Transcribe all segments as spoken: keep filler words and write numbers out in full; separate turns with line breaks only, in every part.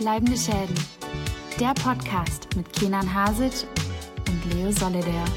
Bleibende Schäden. Der Podcast mit Kenan Hasic und Leo Solidär.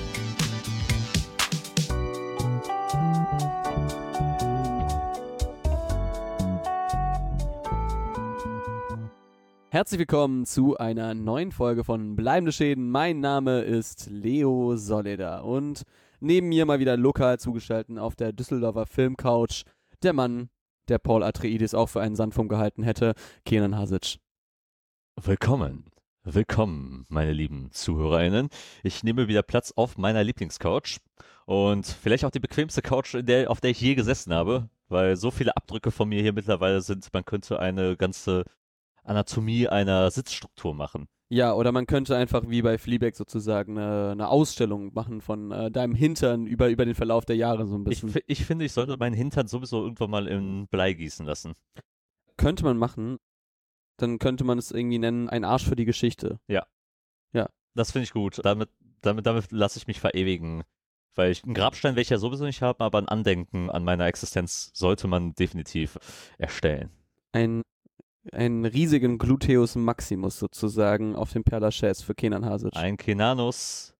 Herzlich willkommen zu einer neuen Folge von Bleibende Schäden. Mein Name ist Leo Solidär und neben mir mal wieder lokal zugeschaltet auf der Düsseldorfer Filmcouch der Mann, der Paul Atreides auch für einen Sandwurm gehalten hätte, Kenan Hasic.
Willkommen, willkommen, meine lieben ZuhörerInnen. Ich nehme wieder Platz auf meiner Lieblingscouch und vielleicht auch die bequemste Couch, in der, auf der ich je gesessen habe, weil so viele Abdrücke von mir hier mittlerweile sind, man könnte eine ganze Anatomie einer Sitzstruktur machen.
Ja, oder man könnte einfach wie bei Fleabag sozusagen eine, eine Ausstellung machen von äh, deinem Hintern über, über den Verlauf der Jahre so ein bisschen.
Ich, ich finde, ich sollte meinen Hintern sowieso irgendwann mal in Blei gießen lassen.
Könnte man machen. Dann könnte man es irgendwie nennen, ein Arsch für die Geschichte.
Ja.
Ja.
Das finde ich gut. Damit, damit, damit lasse ich mich verewigen. Weil ich, einen Grabstein werde ich ja sowieso nicht haben, aber ein Andenken an meiner Existenz sollte man definitiv erstellen.
Ein einen riesigen Gluteus Maximus sozusagen auf dem Père Lachaise für Kenan Hasic.
Ein Kenanus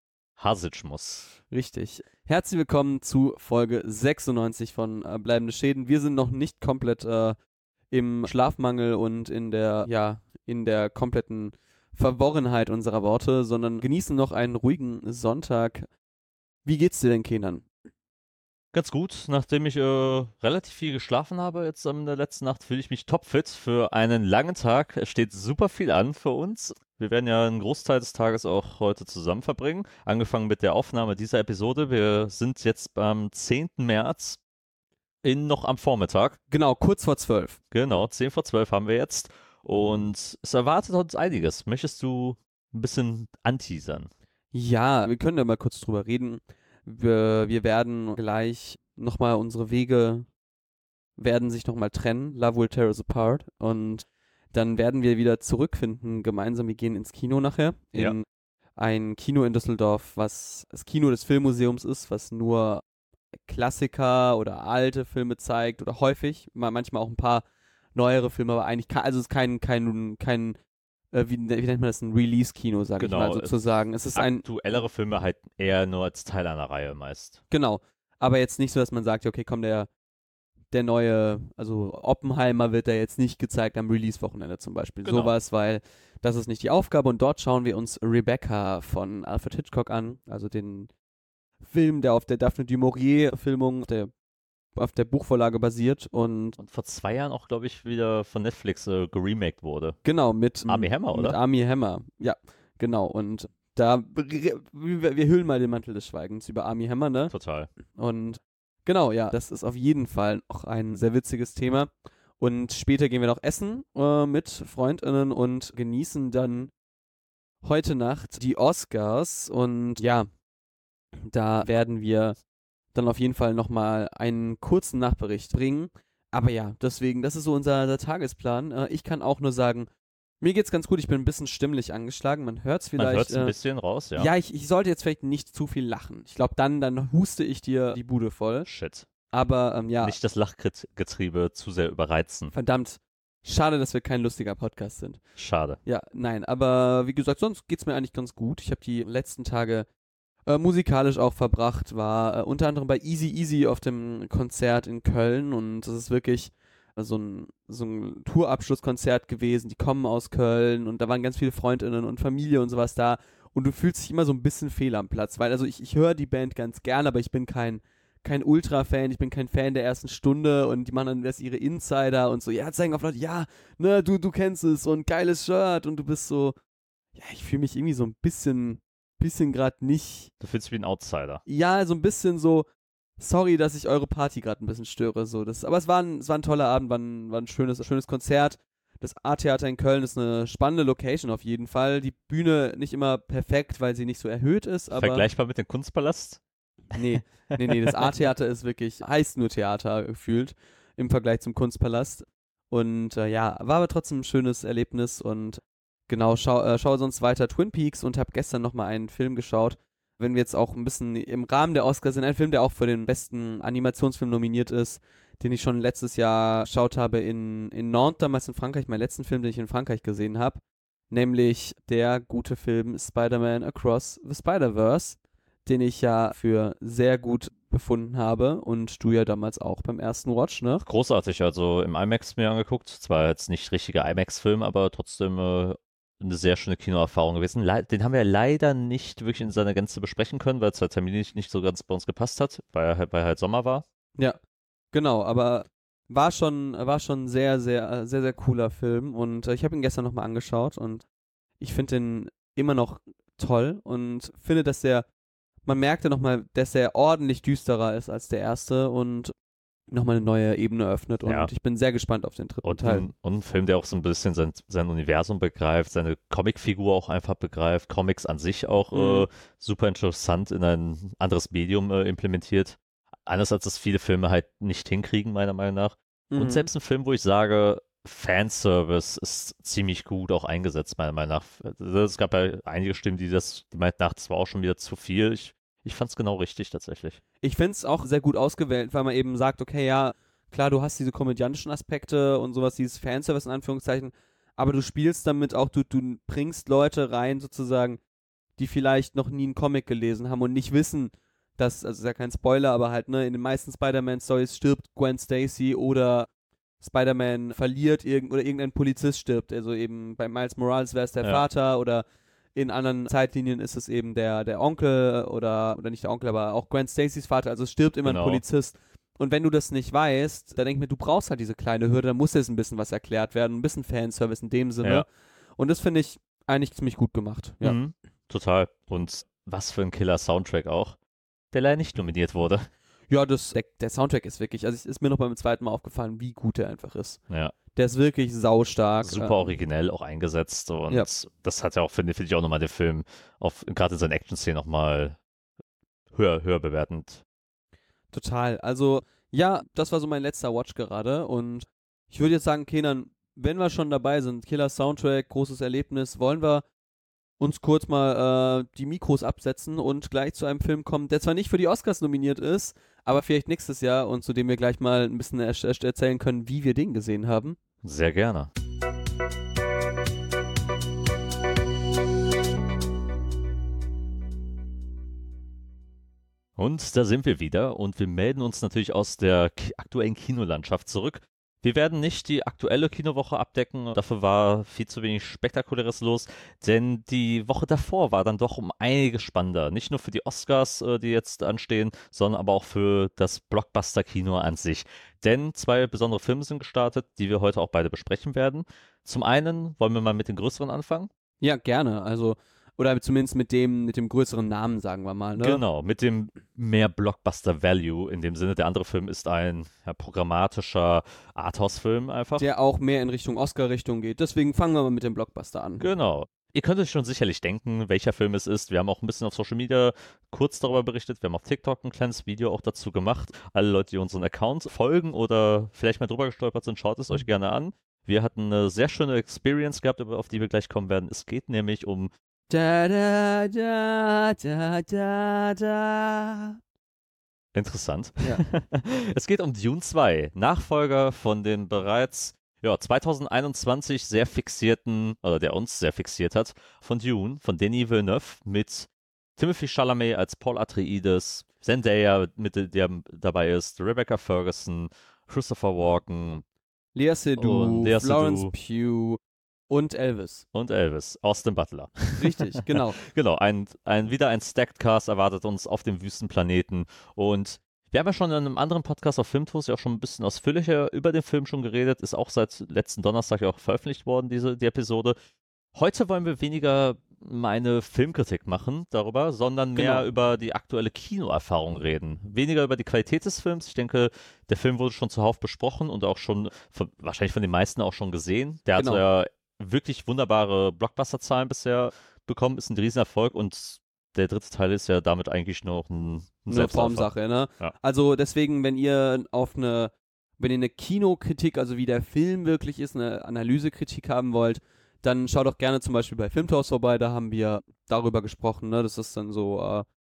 Hasicmus.
Richtig. Herzlich willkommen zu Folge sechsundneunzig von äh, Bleibende Schäden. Wir sind noch nicht komplett äh, im Schlafmangel und in der, ja, in der kompletten Verworrenheit unserer Worte, sondern genießen noch einen ruhigen Sonntag. Wie geht's dir denn, Kenan?
Ganz gut, nachdem ich äh, relativ viel geschlafen habe jetzt in der letzten Nacht, fühle ich mich topfit für einen langen Tag. Es steht super viel an für uns. Wir werden ja einen Großteil des Tages auch heute zusammen verbringen, angefangen mit der Aufnahme dieser Episode. Wir sind jetzt am zehnten März, in noch am Vormittag.
Genau, kurz vor zwölf.
Genau, zehn vor zwölf haben wir jetzt und es erwartet uns einiges. Möchtest du ein bisschen anteasern?
Ja, wir können da mal kurz drüber reden. Wir, wir werden gleich nochmal, unsere Wege werden sich nochmal trennen, Love will tear us apart, und dann werden wir wieder zurückfinden, gemeinsam, wir gehen ins Kino nachher, in
Ja.
ein Kino in Düsseldorf, was das Kino des Filmmuseums ist, was nur Klassiker oder alte Filme zeigt oder häufig, manchmal auch ein paar neuere Filme, aber eigentlich, kein, also es ist kein, kein, kein Wie, wie nennt man das, ein Release-Kino, sag
Genau,
ich mal sozusagen. Es ist ein
aktuellere Filme halt eher nur als Teil einer Reihe meist.
Genau, aber jetzt nicht so, dass man sagt, okay, komm, der der neue, also Oppenheimer wird da jetzt nicht gezeigt am Release-Wochenende zum Beispiel.
Genau.
Sowas, weil das ist nicht die Aufgabe, und dort schauen wir uns Rebecca von Alfred Hitchcock an, also den Film, der auf der Daphne du Maurier-Filmung, der auf der Buchvorlage basiert, und
Und vor zwei Jahren auch, glaube ich, wieder von Netflix äh, geremaked wurde.
genau, mit
Armie Hammer, oder?
Mit Armie Hammer, ja, genau, und da, wir, wir hüllen mal den Mantel des Schweigens über Armie Hammer, ne?
Total.
Und genau, ja, das ist auf jeden Fall auch ein sehr witziges Thema. Und später gehen wir noch essen äh, mit FreundInnen und genießen dann heute Nacht die Oscars, und ja, da werden wir dann auf jeden Fall nochmal einen kurzen Nachbericht bringen. Aber ja, deswegen, das ist so unser, unser Tagesplan. Äh, ich kann auch nur sagen, mir geht's ganz gut, ich bin ein bisschen stimmlich angeschlagen, man hört's vielleicht.
Man hört es ein
äh,
bisschen raus, ja.
Ja, ich, ich sollte jetzt vielleicht nicht zu viel lachen. Ich glaube, dann, dann huste ich dir die Bude voll.
Shit.
Aber ähm, ja,
Nicht das Lachgetriebe zu sehr überreizen.
verdammt, schade, dass wir kein lustiger Podcast sind.
Schade.
Ja, nein, aber wie gesagt, sonst geht's mir eigentlich ganz gut. Ich habe die letzten Tage äh, musikalisch auch verbracht, war äh, unter anderem bei Easy Easy auf dem Konzert in Köln, und das ist wirklich äh, so ein, so ein Tourabschlusskonzert gewesen. Die kommen aus Köln und da waren ganz viele FreundInnen und Familie und sowas da, und du fühlst dich immer so ein bisschen fehl am Platz, weil also ich, ich höre die Band ganz gern, aber ich bin kein kein Ultra-Fan, ich bin kein Fan der ersten Stunde, und die machen dann erst ihre Insider und so, ja, zeigen auf Leute, ja, ne, du, du kennst es und geiles Shirt, und du bist so, ja, ich fühle mich irgendwie so ein bisschen, bisschen gerade nicht,
Du fühlst dich wie ein Outsider.
ja, so ein bisschen so, sorry, dass ich eure Party gerade ein bisschen störe, so, das, aber es war ein, es war ein toller Abend, war ein, war ein schönes, schönes Konzert. Das A-Theater in Köln ist eine spannende Location auf jeden Fall, die Bühne nicht immer perfekt, weil sie nicht so erhöht ist, aber
Vergleichbar mit dem Kunstpalast?
Nee, nee, nee, das A-Theater ist wirklich, heißt nur Theater gefühlt im Vergleich zum Kunstpalast. Und äh, ja, war aber trotzdem ein schönes Erlebnis, und genau, schau, äh, schau sonst weiter Twin Peaks und habe gestern nochmal einen Film geschaut. Wenn wir jetzt auch ein bisschen im Rahmen der Oscars sind, ein Film, der auch für den besten Animationsfilm nominiert ist, den ich schon letztes Jahr geschaut habe in, in Nantes, damals in Frankreich, mein letzten Film, den ich in Frankreich gesehen habe, nämlich der gute Film Spider-Man Across the Spider-Verse, den ich ja für sehr gut befunden habe und du ja damals auch beim ersten Watch, ne?
Großartig, also im IMAX mir angeguckt. Zwar jetzt nicht richtiger IMAX-Film, aber trotzdem äh, eine sehr schöne Kinoerfahrung gewesen. Le- den haben wir leider nicht wirklich in seiner Gänze besprechen können, weil es halt terminlich nicht so ganz bei uns gepasst hat, weil, halt- weil halt Sommer war.
Ja, genau, aber war schon, war schon ein sehr, sehr, sehr, sehr cooler Film und äh, ich habe ihn gestern nochmal angeschaut und ich finde ihn immer noch toll und finde, dass der, man merkte nochmal, dass er ordentlich düsterer ist als der erste und nochmal eine neue Ebene öffnet und
Ja.
ich bin sehr gespannt auf den dritten
Und
Teil.
ein, und ein Film, der auch so ein bisschen sein, sein Universum begreift, seine Comicfigur auch einfach begreift, Comics an sich auch
Mhm.
äh, super interessant in ein anderes Medium äh, implementiert. Anders als das viele Filme halt nicht hinkriegen, meiner Meinung nach.
Mhm.
Und selbst ein Film, wo ich sage, Fanservice ist ziemlich gut auch eingesetzt, meiner Meinung nach. Also es gab ja einige Stimmen, die das, die meinten, ach, das war auch schon wieder zu viel. Ich, ich fand es genau richtig tatsächlich.
Ich finde es auch sehr gut ausgewählt, weil man eben sagt, okay, ja, klar, du hast diese komödiantischen Aspekte und sowas, dieses Fanservice in Anführungszeichen, aber du spielst damit auch, du, du bringst Leute rein sozusagen, die vielleicht noch nie einen Comic gelesen haben und nicht wissen, dass, also ist ja kein Spoiler, aber halt, ne, in den meisten Spider-Man-Stories stirbt Gwen Stacy oder Spider-Man verliert irgend oder irgendein Polizist stirbt. Also eben bei Miles Morales wäre es der
Ja.
Vater oder in anderen Zeitlinien ist es eben der, der Onkel oder, oder nicht der Onkel, aber auch Gwen Stacys Vater. Also es stirbt immer
Genau.
ein Polizist. Und wenn du das nicht weißt, dann denk mir, du brauchst halt diese kleine Hürde, da muss jetzt ein bisschen was erklärt werden, ein bisschen Fanservice in dem Sinne.
Ja.
Und das finde ich eigentlich ziemlich gut gemacht. Ja.
Mhm, total. Und was für ein Killer-Soundtrack auch, der leider nicht nominiert wurde.
Ja, das, der, der Soundtrack ist wirklich, also es ist mir noch beim zweiten Mal aufgefallen, wie gut der einfach ist.
Ja,
Der ist wirklich saustark.
super
ähm,
originell auch eingesetzt und
Ja.
das hat ja auch, finde find ich, auch nochmal den Film auf, gerade in seinen Action-Szenen nochmal höher, höher bewertend.
Total. Also, ja, das war so mein letzter Watch gerade und ich würde jetzt sagen, Kenan, wenn wir schon dabei sind, Killer Soundtrack, großes Erlebnis, wollen wir uns kurz mal äh, die Mikros absetzen und gleich zu einem Film kommen, der zwar nicht für die Oscars nominiert ist, aber vielleicht nächstes Jahr und zu dem wir gleich mal ein bisschen er er erzählen können, wie wir den gesehen haben.
Sehr gerne. Und da sind wir wieder und wir melden uns natürlich aus der ki- aktuellen Kinolandschaft zurück. Wir werden nicht die aktuelle Kinowoche abdecken, dafür war viel zu wenig Spektakuläres los, denn die Woche davor war dann doch um einiges spannender. Nicht nur für die Oscars, äh, die jetzt anstehen, sondern aber auch für das Blockbuster-Kino an sich. Denn zwei besondere Filme sind gestartet, die wir heute auch beide besprechen werden. Zum einen wollen wir mal mit den größeren anfangen.
Ja, gerne. Also, oder zumindest mit dem, mit dem größeren Namen, sagen wir mal. Ne?
Genau, mit dem mehr Blockbuster-Value in dem Sinne. Der andere Film ist ein ja, programmatischer Arthouse-Film einfach.
Der auch mehr in Richtung Oscar-Richtung geht. Deswegen fangen wir mal mit dem Blockbuster an.
Genau. Ihr könnt euch schon sicherlich denken, welcher Film es ist. Wir haben auch ein bisschen auf Social Media kurz darüber berichtet. Wir haben auf TikTok ein kleines Video auch dazu gemacht. Alle Leute, die unseren Account folgen oder vielleicht mal drüber gestolpert sind, schaut es euch gerne an. Wir hatten eine sehr schöne Experience gehabt, auf die wir gleich kommen werden. Es geht nämlich um
Da, da, da, da, da, da.
Interessant.
Ja.
Es geht um Dune zwei, Nachfolger von den bereits ja, zwanzig einundzwanzig sehr fixierten, oder der uns sehr fixiert hat, von Dune, von Denis Villeneuve mit Timothée Chalamet als Paul Atreides, Zendaya, mit, der dabei ist, Rebecca Ferguson, Christopher Walken
Lea Seydoux,
Und Lea
Florence
Seydoux.
Pugh und Elvis.
und Elvis, Austin Butler.
Richtig, genau.
Genau, ein, ein, wieder ein Stacked Cast erwartet uns auf dem Wüstenplaneten und wir haben ja schon in einem anderen Podcast auf Filmtours ja auch schon ein bisschen ausführlicher über den Film schon geredet, ist auch seit letzten Donnerstag ja auch veröffentlicht worden, diese die Episode. Heute wollen wir weniger meine Filmkritik machen darüber, sondern mehr
Genau.
über die aktuelle Kinoerfahrung reden. Weniger über die Qualität des Films. Ich denke, der Film wurde schon zuhauf besprochen und auch schon, von, wahrscheinlich von den meisten auch schon gesehen. Der
Genau.
hat ja wirklich wunderbare Blockbuster-Zahlen bisher bekommen, ist ein Riesenerfolg und der dritte Teil ist ja damit eigentlich noch ein, ein
Eine
Selbstläufer.
Formsache, ne?
Ja.
Also deswegen, wenn ihr auf eine, wenn ihr eine Kinokritik, also wie der Film wirklich ist, eine Analysekritik haben wollt, dann schaut doch gerne zum Beispiel bei Filmtours vorbei, da haben wir darüber gesprochen, ne? Das ist dann so, äh,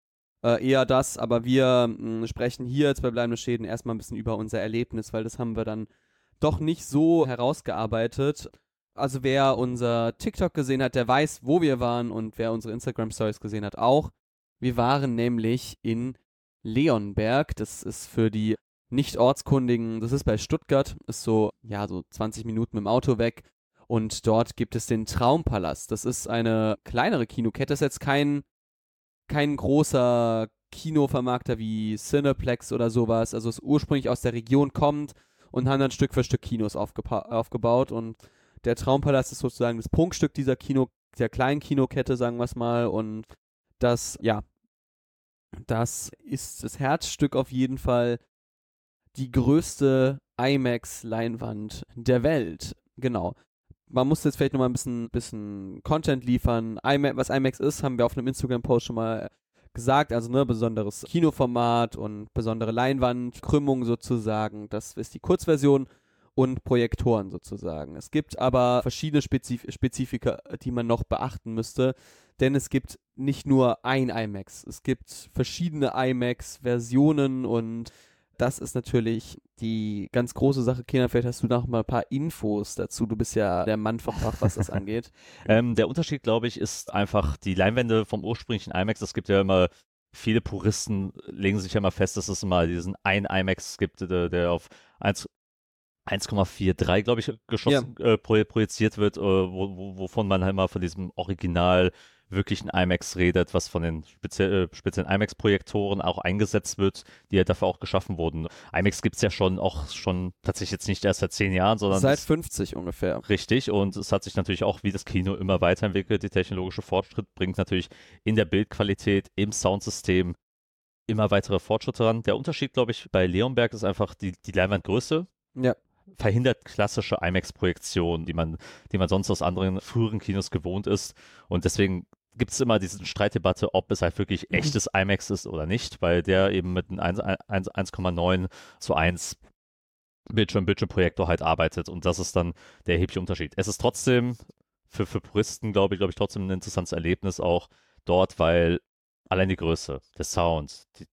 äh, eher das, aber wir mh, sprechen hier jetzt bei Bleibende Schäden erstmal ein bisschen über unser Erlebnis, weil das haben wir dann doch nicht so herausgearbeitet. Also wer unser TikTok gesehen hat, der weiß, wo wir waren, und wer unsere Instagram-Stories gesehen hat, auch. Wir waren nämlich in Leonberg. Das ist für die Nicht-Ortskundigen, das ist bei Stuttgart, ist so, ja, so zwanzig Minuten mit dem Auto weg. Und dort gibt es den Traumpalast. Das ist eine kleinere Kinokette. Das ist jetzt kein, kein großer Kinovermarkter wie Cineplex oder sowas. Also es ursprünglich aus der Region kommt und haben dann Stück für Stück Kinos aufgepa- aufgebaut. Und der Traumpalast ist sozusagen das Prunkstück dieser Kino, der kleinen Kinokette, sagen wir es mal. Und das, ja, das ist das Herzstück auf jeden Fall. Die größte IMAX-Leinwand der Welt. Genau. Man muss jetzt vielleicht nochmal ein bisschen, bisschen Content liefern. IMAX, was IMAX ist, haben wir auf einem Instagram-Post schon mal gesagt. Also ne, besonderes Kinoformat und besondere Leinwand, Krümmung sozusagen. Das ist die Kurzversion, und Projektoren sozusagen. Es gibt aber verschiedene Spezif- Spezifika, die man noch beachten müsste. Denn es gibt nicht nur ein IMAX. Es gibt verschiedene IMAX-Versionen, und das ist natürlich die ganz große Sache. Kenan, vielleicht hast du noch mal ein paar Infos dazu. Du bist ja der Mann vom Fach, was das angeht.
ähm, der Unterschied, glaube ich, ist einfach die Leinwände vom ursprünglichen IMAX. Es gibt ja immer, viele Puristen legen sich ja immer fest, dass es immer diesen einen IMAX gibt, der, der auf eins Komma dreiundvierzig, glaube ich, geschossen, ja. äh, projiziert wird, äh, wo, wo, wovon man halt mal von diesem Original wirklichen IMAX redet, was von den spezie- äh, speziellen IMAX-Projektoren auch eingesetzt wird, die ja dafür auch geschaffen wurden. IMAX gibt es ja schon auch schon tatsächlich jetzt nicht erst seit zehn Jahren, sondern
seit fünfzig ungefähr.
Richtig, und es hat sich natürlich auch wie das Kino immer weiterentwickelt. Der technologische Fortschritt bringt natürlich in der Bildqualität, im Soundsystem immer weitere Fortschritte ran. Der Unterschied, glaube ich, bei Leonberg ist einfach die, die Leinwandgröße.
Ja.
Verhindert klassische IMAX-Projektionen, die man, die man sonst aus anderen früheren Kinos gewohnt ist. Und deswegen gibt es immer diese Streitdebatte, ob es halt wirklich
Mhm.
echtes IMAX ist oder nicht, weil der eben mit einem eins Komma neun zu eins Bildschirm, Bildschirmprojektor halt arbeitet, und das ist dann der erhebliche Unterschied. Es ist trotzdem für, für Puristen, glaube ich, glaube ich, trotzdem ein interessantes Erlebnis auch dort, weil allein die Größe, der Sound, die,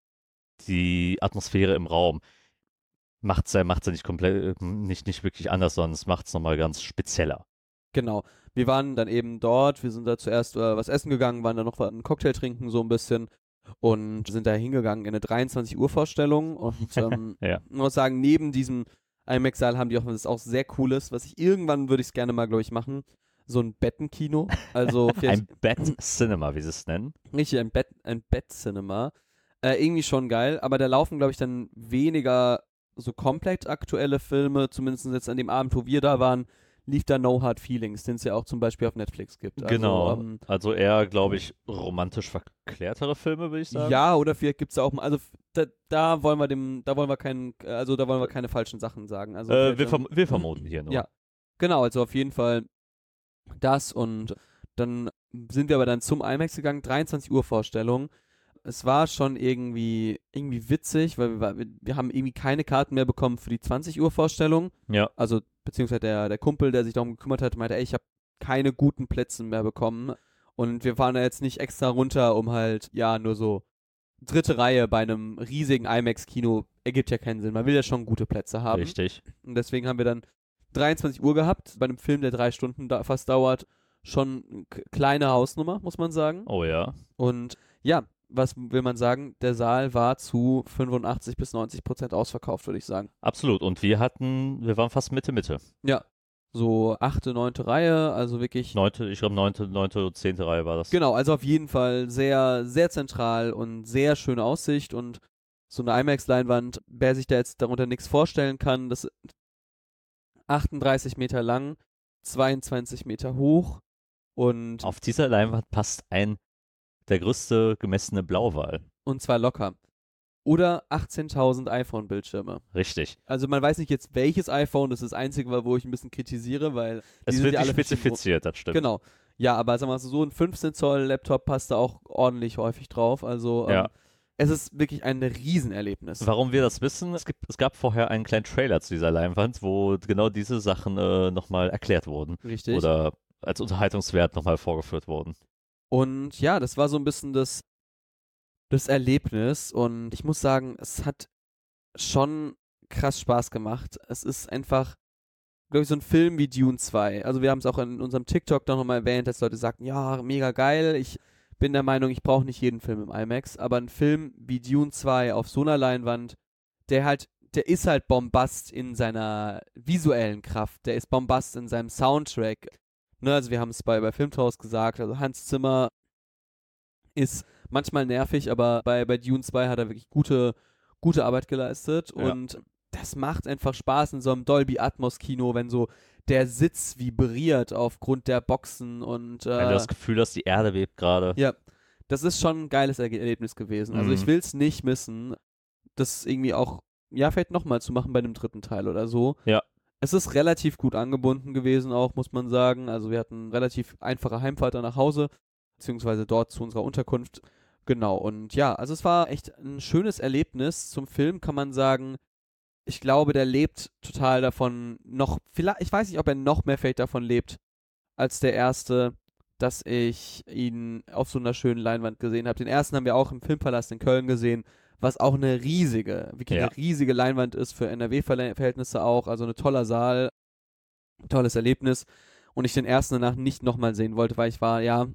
die Atmosphäre im Raum macht es ja, macht's ja nicht komplett, nicht, nicht wirklich anders, sondern es macht es nochmal ganz spezieller.
Genau. Wir waren dann eben dort, wir sind da zuerst äh, was essen gegangen, waren dann noch einen Cocktail trinken, so ein bisschen, und sind da hingegangen in eine dreiundzwanzig Uhr Vorstellung, und ähm,
ja.
ich muss sagen, neben diesem IMAX-Saal haben die auch was auch sehr Cooles, was ich irgendwann würde ich es gerne mal, glaube ich, machen, so ein Bettenkino, also
ein Bett-Cinema, wie sie es nennen.
Richtig, ein Bett, ein Bett-Cinema, äh, irgendwie schon geil, aber da laufen, glaube ich, dann weniger so komplett aktuelle Filme, zumindest jetzt an dem Abend, wo wir da waren, lief da No Hard Feelings, den es ja auch zum Beispiel auf Netflix gibt. Also,
genau,
ähm,
also eher, glaube ich, romantisch verklärtere Filme, würde ich sagen.
Ja, oder vielleicht gibt es auch, also da, da wollen wir dem, da wollen wir keinen, also da wollen wir keine falschen Sachen sagen. Also
äh, wir, verm- wir vermuten hier nur.
Ja, genau, also auf jeden Fall das, und dann sind wir aber dann zum IMAX gegangen, dreiundzwanzig Uhr Vorstellung. Es war schon irgendwie, irgendwie witzig, weil wir, wir haben irgendwie keine Karten mehr bekommen für die zwanzig Uhr Vorstellung.
Ja.
Also, beziehungsweise der, der Kumpel, der sich darum gekümmert hat, meinte, ey, ich habe keine guten Plätze mehr bekommen. Und wir fahren da jetzt nicht extra runter, um halt, ja, nur so dritte Reihe bei einem riesigen IMAX-Kino ergibt ja keinen Sinn. Man will ja schon gute Plätze haben.
Richtig.
Und deswegen haben wir dann dreiundzwanzig Uhr gehabt, bei einem Film, der drei Stunden da fast dauert. Schon eine kleine Hausnummer, muss man sagen.
Oh ja.
Und ja, was will man sagen? Der Saal war zu fünfundachtzig bis neunzig Prozent ausverkauft, würde ich sagen.
Absolut. Und wir hatten, wir waren fast Mitte, Mitte.
Ja, so achte, neunte Reihe, also wirklich.
Neunte, ich glaube neunte, neunte, zehnte Reihe war das.
Genau, also auf jeden Fall sehr, sehr zentral und sehr schöne Aussicht, und so eine IMAX-Leinwand, wer sich da jetzt darunter nichts vorstellen kann, das ist achtunddreißig Meter lang, zweiundzwanzig Meter hoch, und
auf dieser Leinwand passt ein der größte gemessene Blauwal.
Und zwar locker. Oder achtzehntausend iPhone-Bildschirme.
Richtig.
Also man weiß nicht jetzt, welches iPhone, das ist das Einzige, wo ich ein bisschen kritisiere, weil
es wird nicht spezifiziert, das stimmt.
Genau. Ja, aber sagen wir mal so, ein fünfzehn Zoll Laptop passt da auch ordentlich häufig drauf. Also
ja.
ähm, es ist wirklich ein Riesenerlebnis.
Warum wir das wissen, es, gibt, es gab vorher einen kleinen Trailer zu dieser Leinwand, wo genau diese Sachen äh, nochmal erklärt wurden.
Richtig.
Oder als Unterhaltungswert nochmal vorgeführt wurden.
Und ja, das war so ein bisschen das das Erlebnis und ich muss sagen, es hat schon krass Spaß gemacht. Es ist einfach, glaube ich, so ein Film wie Dune zwei. Also wir haben es auch in unserem TikTok noch mal erwähnt, dass Leute sagten, ja, mega geil, ich bin der Meinung, ich brauche nicht jeden Film im IMAX, aber ein Film wie Dune zwei auf so einer Leinwand, der halt, der ist halt Bombast in seiner visuellen Kraft, der ist Bombast in seinem Soundtrack. Ne, also wir haben es bei, bei Filmthaus gesagt, also Hans Zimmer ist manchmal nervig, aber bei, bei Dune zwei hat er wirklich gute, gute Arbeit geleistet
Ja.
und das macht einfach Spaß in so einem Dolby Atmos Kino, wenn so der Sitz vibriert aufgrund der Boxen und äh,
Wenn du das Gefühl hast, die Erde bebt gerade.
ja, das ist schon ein geiles Erge- Erlebnis gewesen. Also
Mhm.
ich will es nicht missen, das irgendwie auch, ja, vielleicht nochmal zu machen bei dem dritten Teil oder so.
Ja.
Es ist relativ gut angebunden gewesen auch, muss man sagen. Also wir hatten relativ einfache Heimfahrt dann nach Hause, beziehungsweise dort zu unserer Unterkunft. Genau, und ja, also es war echt ein schönes Erlebnis. Zum Film kann man sagen, ich glaube, der lebt total davon noch, vielleicht, ich weiß nicht, ob er noch mehr vielleicht davon lebt, als der erste, dass ich ihn auf so einer schönen Leinwand gesehen habe. Den ersten haben wir auch im Filmpalast in Köln gesehen, was auch eine riesige, wirklich
Ja.
eine riesige Leinwand ist für N R W-Verhältnisse auch. Also ein toller Saal, tolles Erlebnis. Und ich den ersten danach nicht nochmal sehen wollte, weil ich war, ja,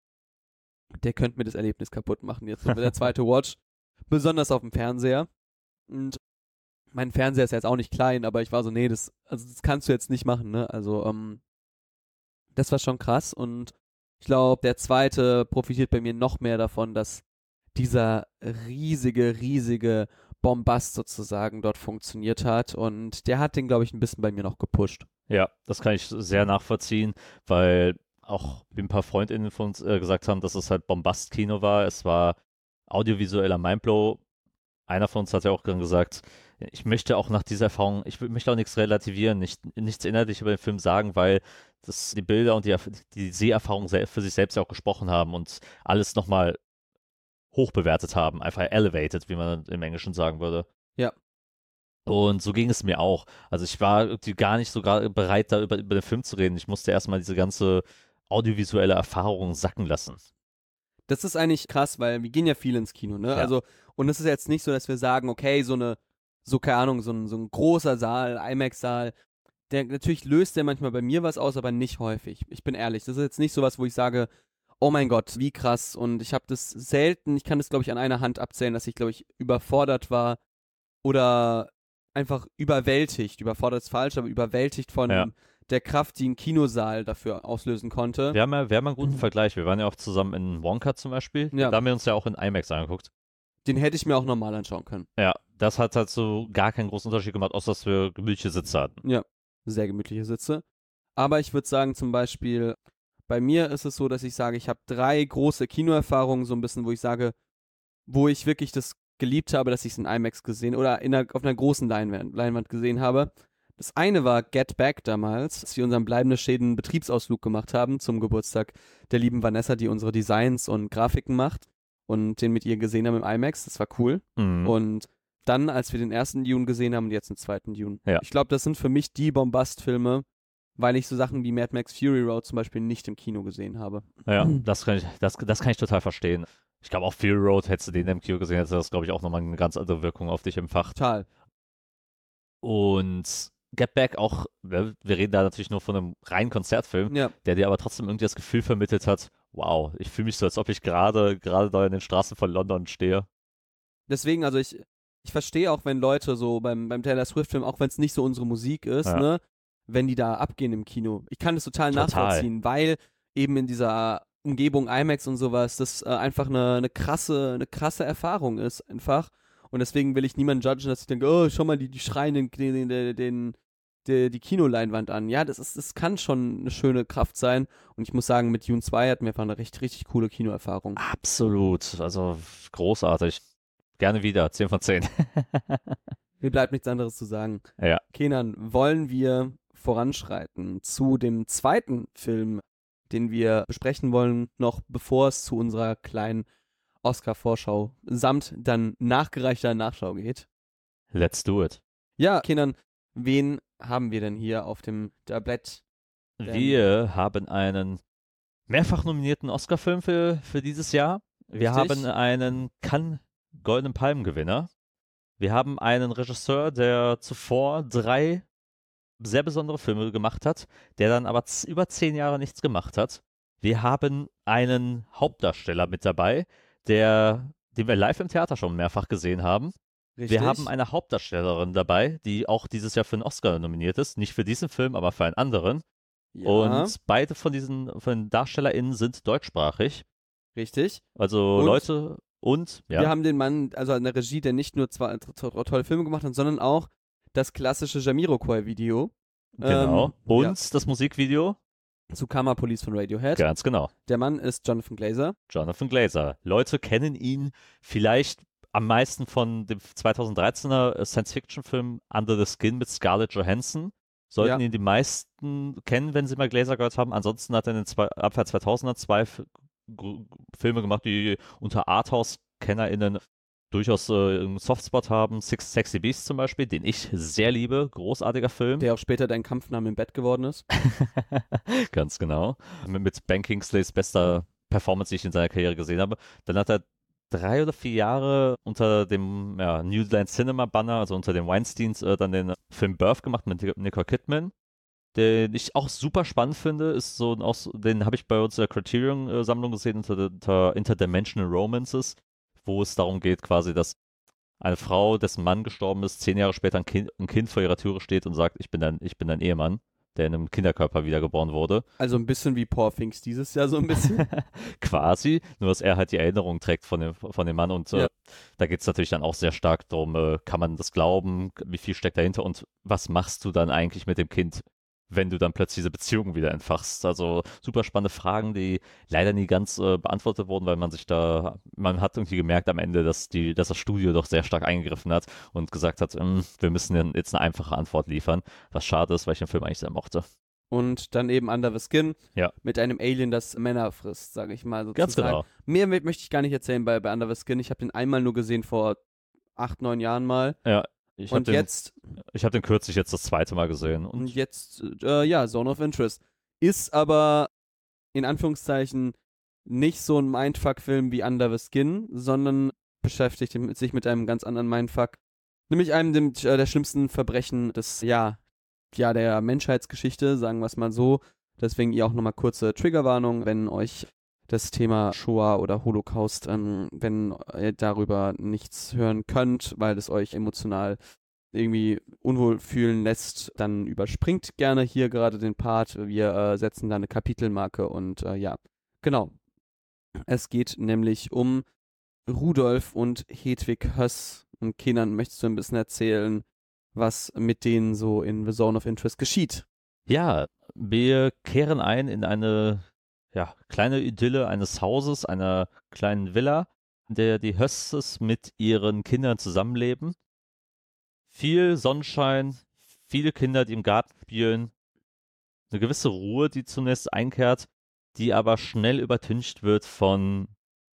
der könnte mir das Erlebnis kaputt machen. Jetzt mit der zweite Watch, besonders auf dem Fernseher. Und mein Fernseher ist ja jetzt auch nicht klein, aber ich war so, nee, das, also das kannst du jetzt nicht machen, ne? Also, ähm, das war schon krass und ich glaube, der zweite profitiert bei mir noch mehr davon, dass dieser riesige, riesige Bombast sozusagen dort funktioniert hat und der hat den, glaube ich, ein bisschen bei mir noch gepusht.
Ja, das kann ich sehr nachvollziehen, weil auch ein paar FreundInnen von uns äh, gesagt haben, dass es halt Bombast-Kino war. Es war audiovisueller Mindblow. Einer von uns hat ja auch dann gesagt, ich möchte auch nach dieser Erfahrung, ich möchte auch nichts relativieren, nicht, nichts inhaltlich über den Film sagen, weil das die Bilder und die, die Seherfahrung für sich selbst ja auch gesprochen haben und alles nochmal hoch bewertet haben, einfach elevated, wie man im Englischen sagen würde.
Ja.
Und so ging es mir auch. Also ich war irgendwie gar nicht so gra- bereit, da über, über den Film zu reden. Ich musste erstmal diese ganze audiovisuelle Erfahrung sacken lassen.
Das ist eigentlich krass, weil wir gehen ja viel ins Kino, ne?
Ja.
Also, und es ist jetzt nicht so, dass wir sagen, okay, so eine, so keine Ahnung, so ein, so ein großer Saal, IMAX-Saal, der natürlich löst der manchmal bei mir was aus, aber nicht häufig. Ich bin ehrlich, das ist jetzt nicht sowas, wo ich sage, oh mein Gott, wie krass. Und ich habe das selten, ich kann das, glaube ich, an einer Hand abzählen, dass ich, glaube ich, überfordert war oder einfach überwältigt. Überfordert ist falsch, aber überwältigt von
Ja.
der Kraft, die ein Kinosaal dafür auslösen konnte.
Wir haben ja, wir haben einen guten Vergleich. Wir waren ja auch zusammen in Wonka zum Beispiel.
Ja.
Da haben wir uns ja auch in IMAX angeguckt.
Den hätte ich mir auch normal anschauen können.
Ja, das hat halt so gar keinen großen Unterschied gemacht, außer dass wir gemütliche Sitze hatten.
Ja, sehr gemütliche Sitze. Aber ich würde sagen, zum Beispiel, bei mir ist es so, dass ich sage, ich habe drei große Kinoerfahrungen, so ein bisschen, wo ich sage, wo ich wirklich das geliebt habe, dass ich es in IMAX gesehen oder in einer, auf einer großen Leinwand, Leinwand gesehen habe. Das eine war Get Back damals, als wir unseren bleibende Schäden Betriebsausflug gemacht haben zum Geburtstag der lieben Vanessa, die unsere Designs und Grafiken macht und den mit ihr gesehen haben im IMAX. Das war cool.
Mhm.
Und dann, als wir den ersten Dune gesehen haben und jetzt den zweiten Dune.
Ja.
Ich glaube, das sind für mich die Bombast-Filme, weil ich so Sachen wie Mad Max Fury Road zum Beispiel nicht im Kino gesehen habe.
Ja, das kann ich, das, das kann ich total verstehen. Ich glaube auch Fury Road, hättest du den im Kino gesehen, hätte das, glaube ich, auch nochmal eine ganz andere Wirkung auf dich entfacht.
Total.
Und Get Back auch, wir wir reden da natürlich nur von einem reinen Konzertfilm,
Ja.
der dir aber trotzdem irgendwie das Gefühl vermittelt hat, wow, ich fühle mich so, als ob ich gerade gerade da in den Straßen von London stehe.
Deswegen, also ich, ich verstehe auch, wenn Leute so beim, beim Taylor Swift-Film, auch wenn es nicht so unsere Musik ist,
Ja.
ne, wenn die da abgehen im Kino. Ich kann das total,
Total.
nachvollziehen, weil eben in dieser Umgebung IMAX und sowas, das äh, einfach eine, eine krasse, eine krasse Erfahrung ist, einfach. Und deswegen will ich niemanden judgen, dass ich denke, oh, schau mal, die, die schreien den, den, den, den, die, die Kinoleinwand an. Ja, das ist, das kann schon eine schöne Kraft sein. Und ich muss sagen, mit Dune zwei hatten wir einfach eine richtig, richtig coole Kinoerfahrung.
Absolut, also großartig. Gerne wieder, zehn von zehn.
Mir bleibt nichts anderes zu sagen.
Ja.
Kenan, wollen wir voranschreiten zu dem zweiten Film, den wir besprechen wollen, noch bevor es zu unserer kleinen Oscar-Vorschau samt dann nachgereichter Nachschau geht?
Let's do it.
Ja, Kenan, wen haben wir denn hier auf dem Tablett? Ähm.
Wir haben einen mehrfach nominierten Oscar-Film für, für dieses Jahr. Wir
Richtig.
haben einen Cannes Goldenen Palmengewinner. Wir haben einen Regisseur, der zuvor drei sehr besondere Filme gemacht hat, der dann aber z- über zehn Jahre nichts gemacht hat. Wir haben einen Hauptdarsteller mit dabei, der, den wir live im Theater schon mehrfach gesehen haben.
Richtig.
Wir haben eine Hauptdarstellerin dabei, die auch dieses Jahr für einen Oscar nominiert ist. Nicht für diesen Film, aber für einen anderen.
ja,
Und beide von diesen von den DarstellerInnen sind deutschsprachig.
richtig.
Also
Und
Leute und, ja,
Wir haben den Mann, also in der Regie, der nicht nur zwei to- to- tolle Filme gemacht hat, sondern auch das klassische Jamiroquai-Video.
genau.
Ähm,
Und
ja,
das Musikvideo,
zu Karma Police von Radiohead.
ganz genau.
Der Mann ist Jonathan Glazer.
Jonathan Glazer. Leute kennen ihn vielleicht am meisten von dem zweitausenddreizehner Science-Fiction-Film Under the Skin mit Scarlett Johansson. Sollten
Ja.
ihn die meisten kennen, wenn sie mal Glazer gehört haben. Ansonsten hat er in den zwei, Abfahrt zweitausender zwei F- G- Filme gemacht, die unter Arthouse-KennerInnen durchaus äh, einen Softspot haben. Six Sexy Beasts zum Beispiel, den ich sehr liebe. Großartiger Film.
Der auch später dein Kampfname im Bett geworden ist.
Ganz genau. Mit, mit Ben Kingsleys bester Performance, die ich in seiner Karriere gesehen habe. Dann hat er drei oder vier Jahre unter dem ja, New Line Cinema Banner, also unter den Weinsteins, äh, dann den Film Birth gemacht mit Nicole Kidman. Den ich auch super spannend finde, ist so, auch so den habe ich bei uns in der Criterion-Sammlung gesehen, unter, unter Interdimensional Romances, wo es darum geht, quasi, dass eine Frau, dessen Mann gestorben ist, zehn Jahre später ein Kind, ein Kind vor ihrer Türe steht und sagt, ich bin dein, ich bin dein Ehemann, der in einem Kinderkörper wiedergeboren wurde.
Also ein bisschen wie Poor Things dieses Jahr so ein bisschen.
Quasi, nur dass er halt die Erinnerung trägt von dem, von dem Mann und äh,
Ja.
da geht es natürlich dann auch sehr stark darum, äh, kann man das glauben, wie viel steckt dahinter und was machst du dann eigentlich mit dem Kind, wenn du dann plötzlich diese Beziehung wieder entfachst. Also super spannende Fragen, die leider nie ganz äh, beantwortet wurden, weil man sich da, man hat irgendwie gemerkt am Ende, dass die, dass das Studio doch sehr stark eingegriffen hat und gesagt hat, "Mm, wir müssen jetzt eine einfache Antwort liefern", was schade ist, weil ich den Film eigentlich sehr mochte.
Und dann eben Under the Skin
Ja.
mit einem Alien, das Männer frisst, sage ich mal. Sozusagen.
Ganz genau.
Mehr möchte ich gar nicht erzählen bei, bei Under the Skin. Ich habe den einmal nur gesehen vor acht, neun Jahren mal.
Ich habe
Und
den,
jetzt,
ich hab den kürzlich jetzt das zweite Mal gesehen. Und
und jetzt, äh, ja, Zone of Interest. Ist aber in Anführungszeichen nicht so ein Mindfuck-Film wie Under the Skin, sondern beschäftigt sich mit einem ganz anderen Mindfuck. Nämlich einem dem, äh, der schlimmsten Verbrechen des, ja, ja, der Menschheitsgeschichte, sagen wir es mal so. Deswegen hier auch nochmal kurze Triggerwarnung, wenn euch das Thema Shoah oder Holocaust, ähm, wenn ihr darüber nichts hören könnt, weil es euch emotional irgendwie unwohl fühlen lässt, dann überspringt gerne hier gerade den Part. Wir äh, setzen da eine Kapitelmarke und äh, ja, genau. Es geht nämlich um Rudolf und Hedwig Höss. Und Kenan, möchtest du ein bisschen erzählen, was mit denen so in The Zone of Interest geschieht?
ja, wir kehren ein in eine ja, kleine Idylle eines Hauses, einer kleinen Villa, in der die Hösses mit ihren Kindern zusammenleben. Viel Sonnenschein, viele Kinder, die im Garten spielen, eine gewisse Ruhe, die zunächst einkehrt, die aber schnell übertüncht wird von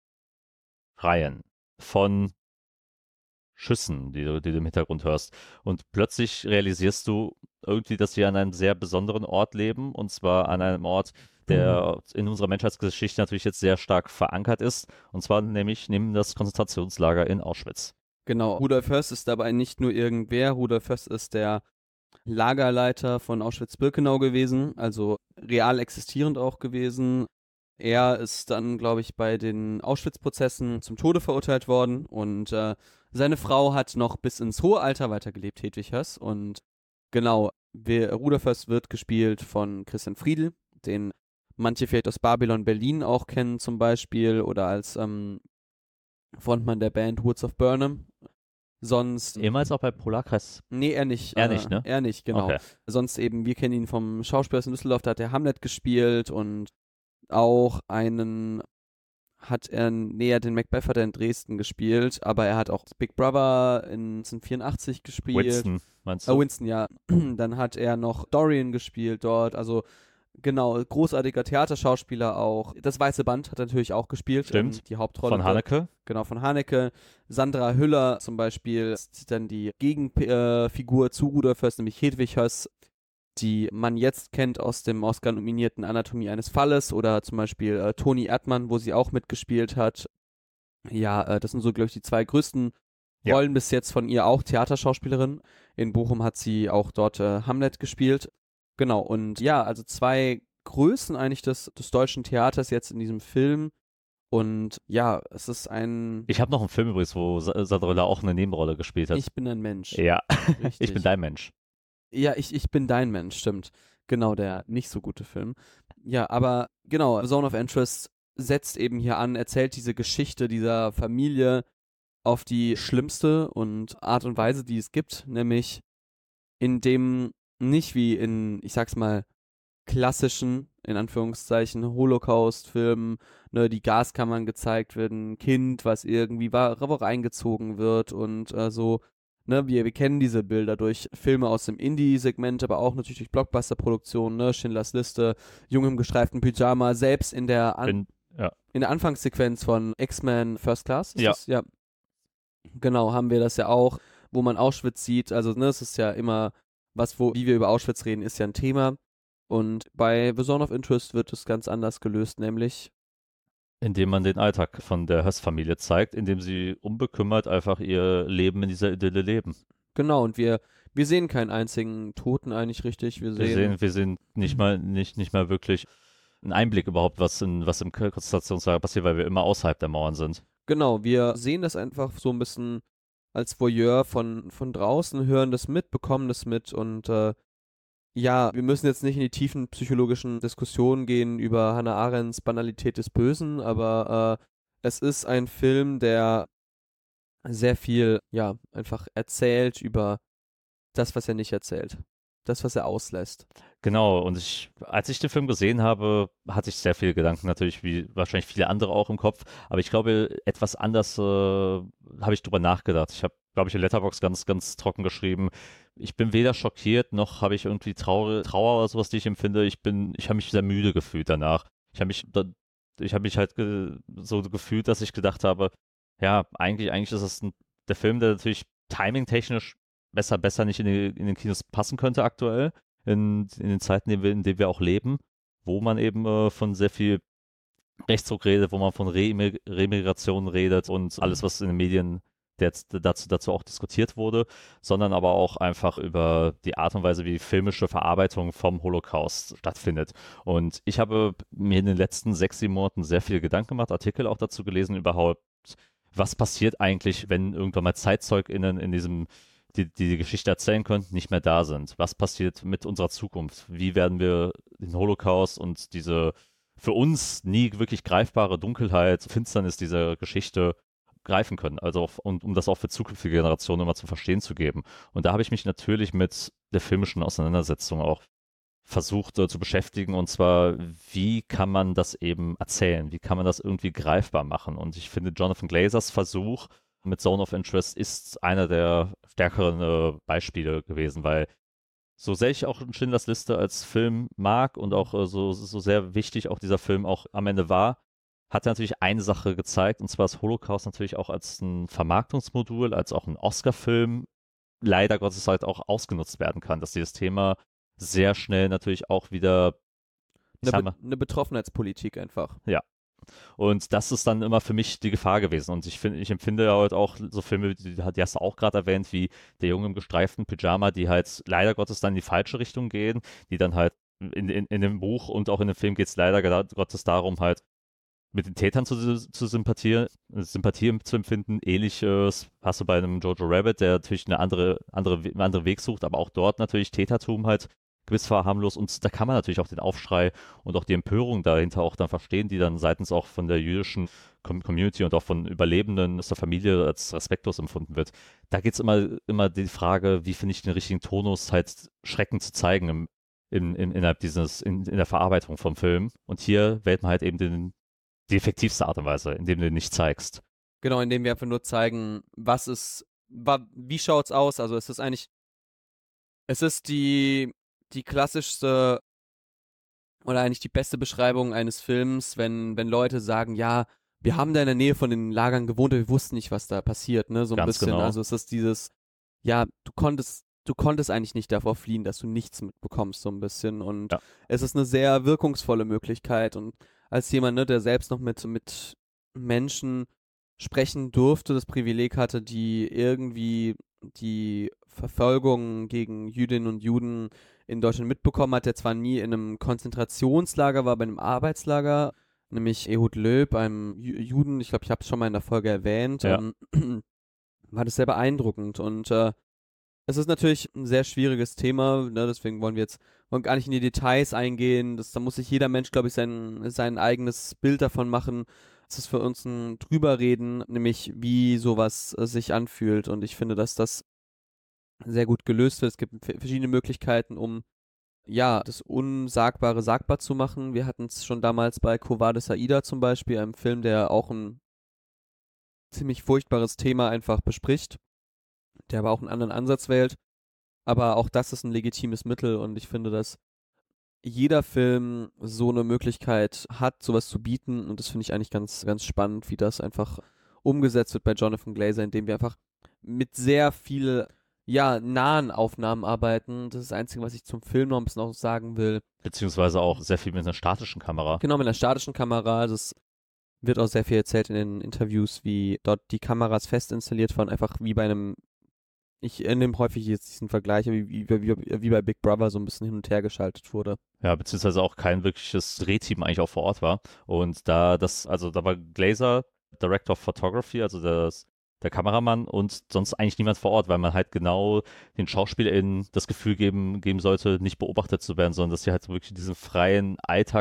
Reihen, von Schüssen, die du, die du im Hintergrund hörst. Und plötzlich realisierst du irgendwie, dass wir an einem sehr besonderen Ort leben, und zwar an einem Ort, der in unserer Menschheitsgeschichte natürlich jetzt sehr stark verankert ist, und zwar nämlich neben das Konzentrationslager in Auschwitz.
Genau, Rudolf Höss ist dabei nicht nur irgendwer, Rudolf Höss ist der Lagerleiter von Auschwitz-Birkenau gewesen, also real existierend auch gewesen. Er ist dann, glaube ich, bei den Auschwitz-Prozessen zum Tode verurteilt worden und äh, seine Frau hat noch bis ins hohe Alter weitergelebt, Hedwig Höss. Und genau, wir, Rudolf Höss wird gespielt von Christian Friedl, den manche vielleicht aus Babylon Berlin auch kennen zum Beispiel oder als ähm, Frontmann der Band Woods of Burnham. Sonst.
Ehemals auch bei Polarkreis.
Nee, er nicht.
Er
äh,
nicht, ne?
Er nicht, genau.
Okay.
Sonst eben, wir kennen ihn vom Schauspiel aus Düsseldorf, da hat er Hamlet gespielt und auch einen hat er, nee, er hat den Macbeth hat er in Dresden gespielt, aber er hat auch Big Brother in neunzehnhundertvierundachtzig gespielt.
Winston, meinst du?
Äh, Winston, ja. Dann hat er noch Dorian gespielt dort, also genau, großartiger Theaterschauspieler auch. Das Weiße Band hat er natürlich auch gespielt.
Stimmt.
Ähm, die Hauptrolle.
Von Haneke?
Genau, von Haneke. Sandra Hüller zum Beispiel ist dann die Gegenfigur äh, zu Rudolf Höss, nämlich Hedwig Höss, die man jetzt kennt aus dem Oscar-nominierten Anatomie eines Falles oder zum Beispiel äh, Toni Erdmann, wo sie auch mitgespielt hat. Ja, äh, das sind so, glaube ich, die zwei größten
Ja.
Rollen bis jetzt von ihr, auch Theaterschauspielerin. In Bochum hat sie auch dort äh, Hamlet gespielt. Genau, und ja, also zwei Größen eigentlich des, des deutschen Theaters jetzt in diesem Film. Und ja, es ist ein
Ich habe noch einen Film übrigens, wo Sa- Sandra auch eine Nebenrolle gespielt hat.
Ich bin ein Mensch.
Ja,
Richtig.
ich bin dein Mensch.
Ja, ich, ich bin dein Mensch, stimmt. Genau, der nicht so gute Film. Ja, aber genau, Zone of Interest setzt eben hier an, erzählt diese Geschichte dieser Familie auf die schlimmste und Art und Weise, die es gibt, nämlich indem nicht wie in, ich sag's mal, klassischen, in Anführungszeichen, Holocaust-Filmen, ne, die Gaskammern gezeigt werden, ein Kind, was irgendwie war, reingezogen wird und äh, so, ne, wir, wir kennen diese Bilder durch Filme aus dem Indie-Segment, aber auch natürlich durch Blockbuster-Produktionen, ne, Schindlers Liste, Junge im gestreiften Pyjama, selbst in der, An
Bin, ja.
in der Anfangssequenz von X-Men First Class, ist
Ja.
das? Ja. Genau, haben wir das ja auch, wo man Auschwitz sieht, also ne, es ist ja immer was, wo, wie wir über Auschwitz reden, ist ja ein Thema. Und bei The Zone of Interest wird es ganz anders gelöst, nämlich
Indem man den Alltag von der Höss-Familie zeigt, indem sie unbekümmert einfach ihr Leben in dieser Idylle leben.
genau, und wir, wir sehen keinen einzigen Toten eigentlich richtig. Wir sehen,
Wir sehen, wir sehen nicht mal, nicht, nicht mal wirklich einen Einblick überhaupt, was, in, was im Konzentrationslager passiert, weil wir immer außerhalb der Mauern sind.
genau, wir sehen das einfach so ein bisschen als Voyeur von, von draußen, hören das mit, bekommen das mit und äh, ja, wir müssen jetzt nicht in die tiefen psychologischen Diskussionen gehen über Hannah Arendts Banalität des Bösen, aber äh, es ist ein Film, der sehr viel, ja, einfach erzählt über das, was er nicht erzählt. Das, was er auslässt.
Genau, und ich, als ich den Film gesehen habe, hatte ich sehr viele Gedanken, natürlich wie wahrscheinlich viele andere auch im Kopf, aber ich glaube, etwas anders äh, habe ich drüber nachgedacht. Ich habe, glaube ich, in Letterboxd ganz, ganz trocken geschrieben, ich bin weder schockiert, noch habe ich irgendwie Trauer, Trauer oder sowas, die ich empfinde. Ich bin, ich habe mich sehr müde gefühlt danach. Ich habe mich, da, ich habe mich halt ge, so gefühlt, dass ich gedacht habe, ja, eigentlich, eigentlich ist es ein, der Film, der natürlich timingtechnisch besser, besser nicht in, die, in den Kinos passen könnte aktuell, in, in den Zeiten, in denen, wir, in denen wir auch leben, wo man eben äh, von sehr viel Rechtsruck redet, wo man von Re Remigration redet und alles, was in den Medien jetzt dazu, dazu auch diskutiert wurde, sondern aber auch einfach über die Art und Weise, wie filmische Verarbeitung vom Holocaust stattfindet. Und ich habe mir in den letzten sechs, sieben Monaten sehr viel Gedanken gemacht, Artikel auch dazu gelesen, überhaupt, was passiert eigentlich, wenn irgendwann mal ZeitzeugInnen in diesem die, die die Geschichte erzählen können, nicht mehr da sind. Was passiert mit unserer Zukunft? Wie werden wir den Holocaust und diese für uns nie wirklich greifbare Dunkelheit, Finsternis dieser Geschichte greifen können? Also auch, und um das auch für zukünftige Generationen immer zu verstehen zu geben. Und da habe ich mich natürlich mit der filmischen Auseinandersetzung auch versucht äh, zu beschäftigen, und zwar, wie kann man das eben erzählen? Wie kann man das irgendwie greifbar machen? Und ich finde, Jonathan Glazers Versuch mit Zone of Interest ist einer der stärkeren äh, Beispiele gewesen, weil so sehr ich auch Schindlers Liste als Film mag und auch äh, so, so sehr wichtig auch dieser Film auch am Ende war, hat er natürlich eine Sache gezeigt, und zwar das Holocaust natürlich auch als ein Vermarktungsmodul, als auch ein Oscar-Film leider Gottes halt auch ausgenutzt werden kann, dass dieses Thema sehr schnell natürlich auch wieder
eine, Be eine Betroffenheitspolitik einfach.
Ja. Und das ist dann immer für mich die Gefahr gewesen. Und ich finde, ich empfinde ja halt auch so Filme, die, die hast du auch gerade erwähnt, wie Der Junge im gestreiften Pyjama, die halt leider Gottes dann in die falsche Richtung gehen, die dann halt in, in, in dem Buch und auch in dem Film geht es leider Gottes darum, halt mit den Tätern zu, zu sympathieren, Sympathie zu empfinden. Ähnlich äh, hast du bei einem Jojo Rabbit, der natürlich eine andere, andere, einen anderen Weg sucht, aber auch dort natürlich Tätertum halt gewiss verharmlos, und da kann man natürlich auch den Aufschrei und auch die Empörung dahinter auch dann verstehen, die dann seitens auch von der jüdischen Community und auch von Überlebenden aus der Familie als respektlos empfunden wird. Da geht es immer, immer die Frage, wie finde ich den richtigen Tonus, halt Schrecken zu zeigen im, in, in, innerhalb dieses, in, in der Verarbeitung vom Film. Und hier wählt man halt eben den, die effektivste Art und Weise, indem du den nicht zeigst.
Genau, indem wir einfach nur zeigen, was ist, wie schaut's aus? Also es ist eigentlich, es ist die die klassischste oder eigentlich die beste Beschreibung eines Films, wenn, wenn Leute sagen, ja, wir haben da in der Nähe von den Lagern gewohnt, wir wussten nicht, was da passiert, ne, so ein
Ganz
bisschen.
genau.
Also es ist dieses, ja, du konntest, du konntest eigentlich nicht davor fliehen, dass du nichts mitbekommst, so ein bisschen. Und
ja.
Es ist eine sehr wirkungsvolle Möglichkeit. Und als jemand, ne, der selbst noch mit, mit Menschen sprechen durfte, das Privileg hatte, die irgendwie die Verfolgung gegen Jüdinnen und Juden in Deutschland mitbekommen hat, der zwar nie in einem Konzentrationslager war, bei einem Arbeitslager, nämlich Ehud Löb, einem Ju- Juden, ich glaube, ich habe es schon mal in der Folge erwähnt,
Ja.
und war das sehr beeindruckend. Und äh, es ist natürlich ein sehr schwieriges Thema, ne, deswegen wollen wir jetzt wollen gar nicht in die Details eingehen. Das, da muss sich jeder Mensch, glaube ich, sein, sein eigenes Bild davon machen. Es ist für uns ein Drüberreden, nämlich wie sowas äh, sich anfühlt. Und ich finde, dass das sehr gut gelöst wird. Es gibt v- verschiedene Möglichkeiten, um ja, das Unsagbare sagbar zu machen. Wir hatten es schon damals bei Quo Vadis Aida zum Beispiel, einem Film, der auch ein ziemlich furchtbares Thema einfach bespricht, der aber auch einen anderen Ansatz wählt. Aber auch das ist ein legitimes Mittel und ich finde, dass jeder Film so eine Möglichkeit hat, sowas zu bieten, und das finde ich eigentlich ganz, ganz spannend, wie das einfach umgesetzt wird bei Jonathan Glazer, indem wir einfach mit sehr viel, ja, nahen Aufnahmen arbeiten. Das ist das Einzige, was ich zum Film noch ein bisschen auch sagen will.
Beziehungsweise auch sehr viel mit einer statischen Kamera.
Genau, mit einer statischen Kamera, das wird auch sehr viel erzählt in den Interviews, wie dort die Kameras fest installiert waren, einfach wie bei einem, ich nehme häufig jetzt diesen Vergleich, wie, wie, wie, wie bei Big Brother so ein bisschen hin und her geschaltet wurde.
Ja, beziehungsweise auch kein wirkliches Drehteam eigentlich auch vor Ort war. Und da das, also da war Glazer Director of Photography, also das, der Kameramann, und sonst eigentlich niemand vor Ort, weil man halt genau den SchauspielerInnen das Gefühl geben, geben sollte, nicht beobachtet zu werden, sondern dass sie halt wirklich diesen freien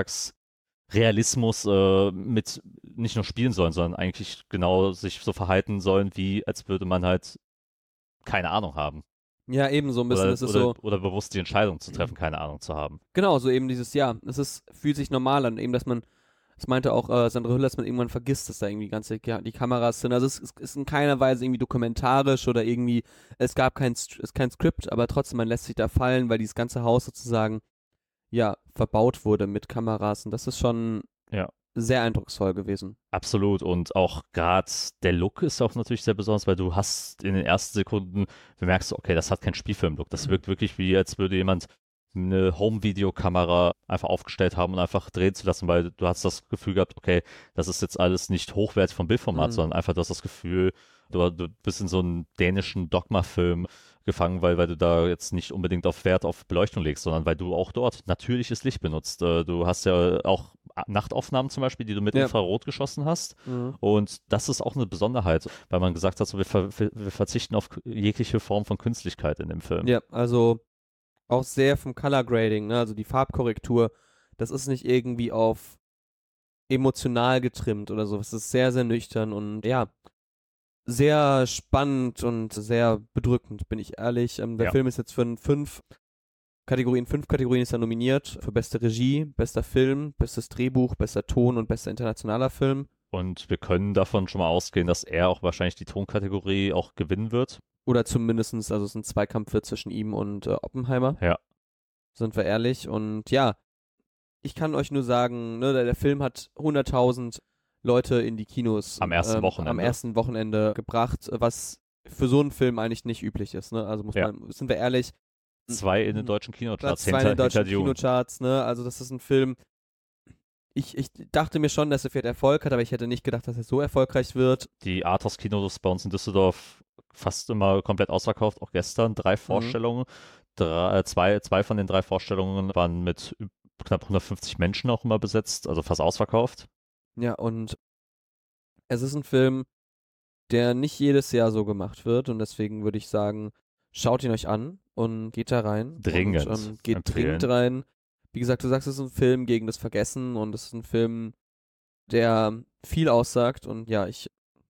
Alltagsrealismus äh, mit nicht nur spielen sollen, sondern eigentlich genau sich so verhalten sollen, wie als würde man halt keine Ahnung haben.
Ja, eben so ein bisschen,
Oder,
es ist
oder,
so,
oder bewusst die Entscheidung zu treffen, keine Ahnung zu haben.
genau, so eben dieses, ja, es ist, fühlt sich normal an, eben, dass man, das meinte auch äh, Sandra Hüller, dass man irgendwann vergisst, dass da irgendwie ganze die Kameras sind. Also es, es ist in keiner Weise irgendwie dokumentarisch oder irgendwie, es gab kein, es ist kein Skript, aber trotzdem, man lässt sich da fallen, weil dieses ganze Haus sozusagen, ja, verbaut wurde mit Kameras, und das ist schon
Ja.
sehr eindrucksvoll gewesen.
Absolut, und auch gerade der Look ist auch natürlich sehr besonders, weil du hast in den ersten Sekunden, bemerkst du, okay, das hat keinen Spielfilm-Look. Das wirkt wirklich wie, als würde jemand eine Home-Video-Kamera einfach aufgestellt haben und einfach drehen zu lassen, weil du hast das Gefühl gehabt, okay, das ist jetzt alles nicht hochwertig vom Bildformat,
Mhm.
sondern einfach du hast das Gefühl, du, du bist in so einem dänischen Dogma-Film gefangen, weil, weil du da jetzt nicht unbedingt auf Wert auf Beleuchtung legst, sondern weil du auch dort natürliches Licht benutzt. Äh, Du hast ja auch Nachtaufnahmen zum Beispiel, die du mit
Ja.
Infrarot geschossen hast.
Mhm.
Und das ist auch eine Besonderheit, weil man gesagt hat, so, wir, ver wir verzichten auf jegliche Form von Künstlichkeit in dem Film.
Ja, also auch sehr vom Color Grading, ne? Also die Farbkorrektur, das ist nicht irgendwie auf emotional getrimmt oder so. Es ist sehr, sehr nüchtern und ja, sehr spannend und sehr bedrückend, bin ich ehrlich. Ähm, der
Ja.
Film ist jetzt für fünf Kategorien, fünf Kategorien ist er nominiert. Für beste Regie, bester Film, bestes Drehbuch, bester Ton und bester internationaler Film.
Und wir können davon schon mal ausgehen, dass er auch wahrscheinlich die Tonkategorie auch gewinnen wird.
Oder zumindestens, also es sind Zweikampf zwischen ihm und äh, Oppenheimer.
Ja.
Sind wir ehrlich. Und ja, ich kann euch nur sagen, ne, der, der Film hat hunderttausend Leute in die Kinos
Am ersten
ähm,
Wochenende.
am ersten Wochenende gebracht, was für so einen Film eigentlich nicht üblich ist. Ne? Also muss
Ja.
man, sind wir ehrlich,
Zwei in den
Mhm.
deutschen Kinocharts
Platz zwei in den deutschen
hinter Dune.
Kinocharts. Ne? Also das ist ein Film, ich, ich dachte mir schon, dass er vielleicht Erfolg hat, aber ich hätte nicht gedacht, dass er so erfolgreich wird.
Die Arthouse-Kinos bei uns in Düsseldorf fast immer komplett ausverkauft, auch gestern. Drei Vorstellungen. Drei, äh, zwei, zwei von den drei Vorstellungen waren mit üb- knapp hundertfünfzig Menschen auch immer besetzt, also fast ausverkauft.
Ja, und es ist ein Film, der nicht jedes Jahr so gemacht wird, und deswegen würde ich sagen, schaut ihn euch an und geht da rein.
Dringend
Und, ähm, geht
empfehlen.
dringend rein. Wie gesagt, du sagst, es ist ein Film gegen das Vergessen, und es ist ein Film, der viel aussagt, und ja, ich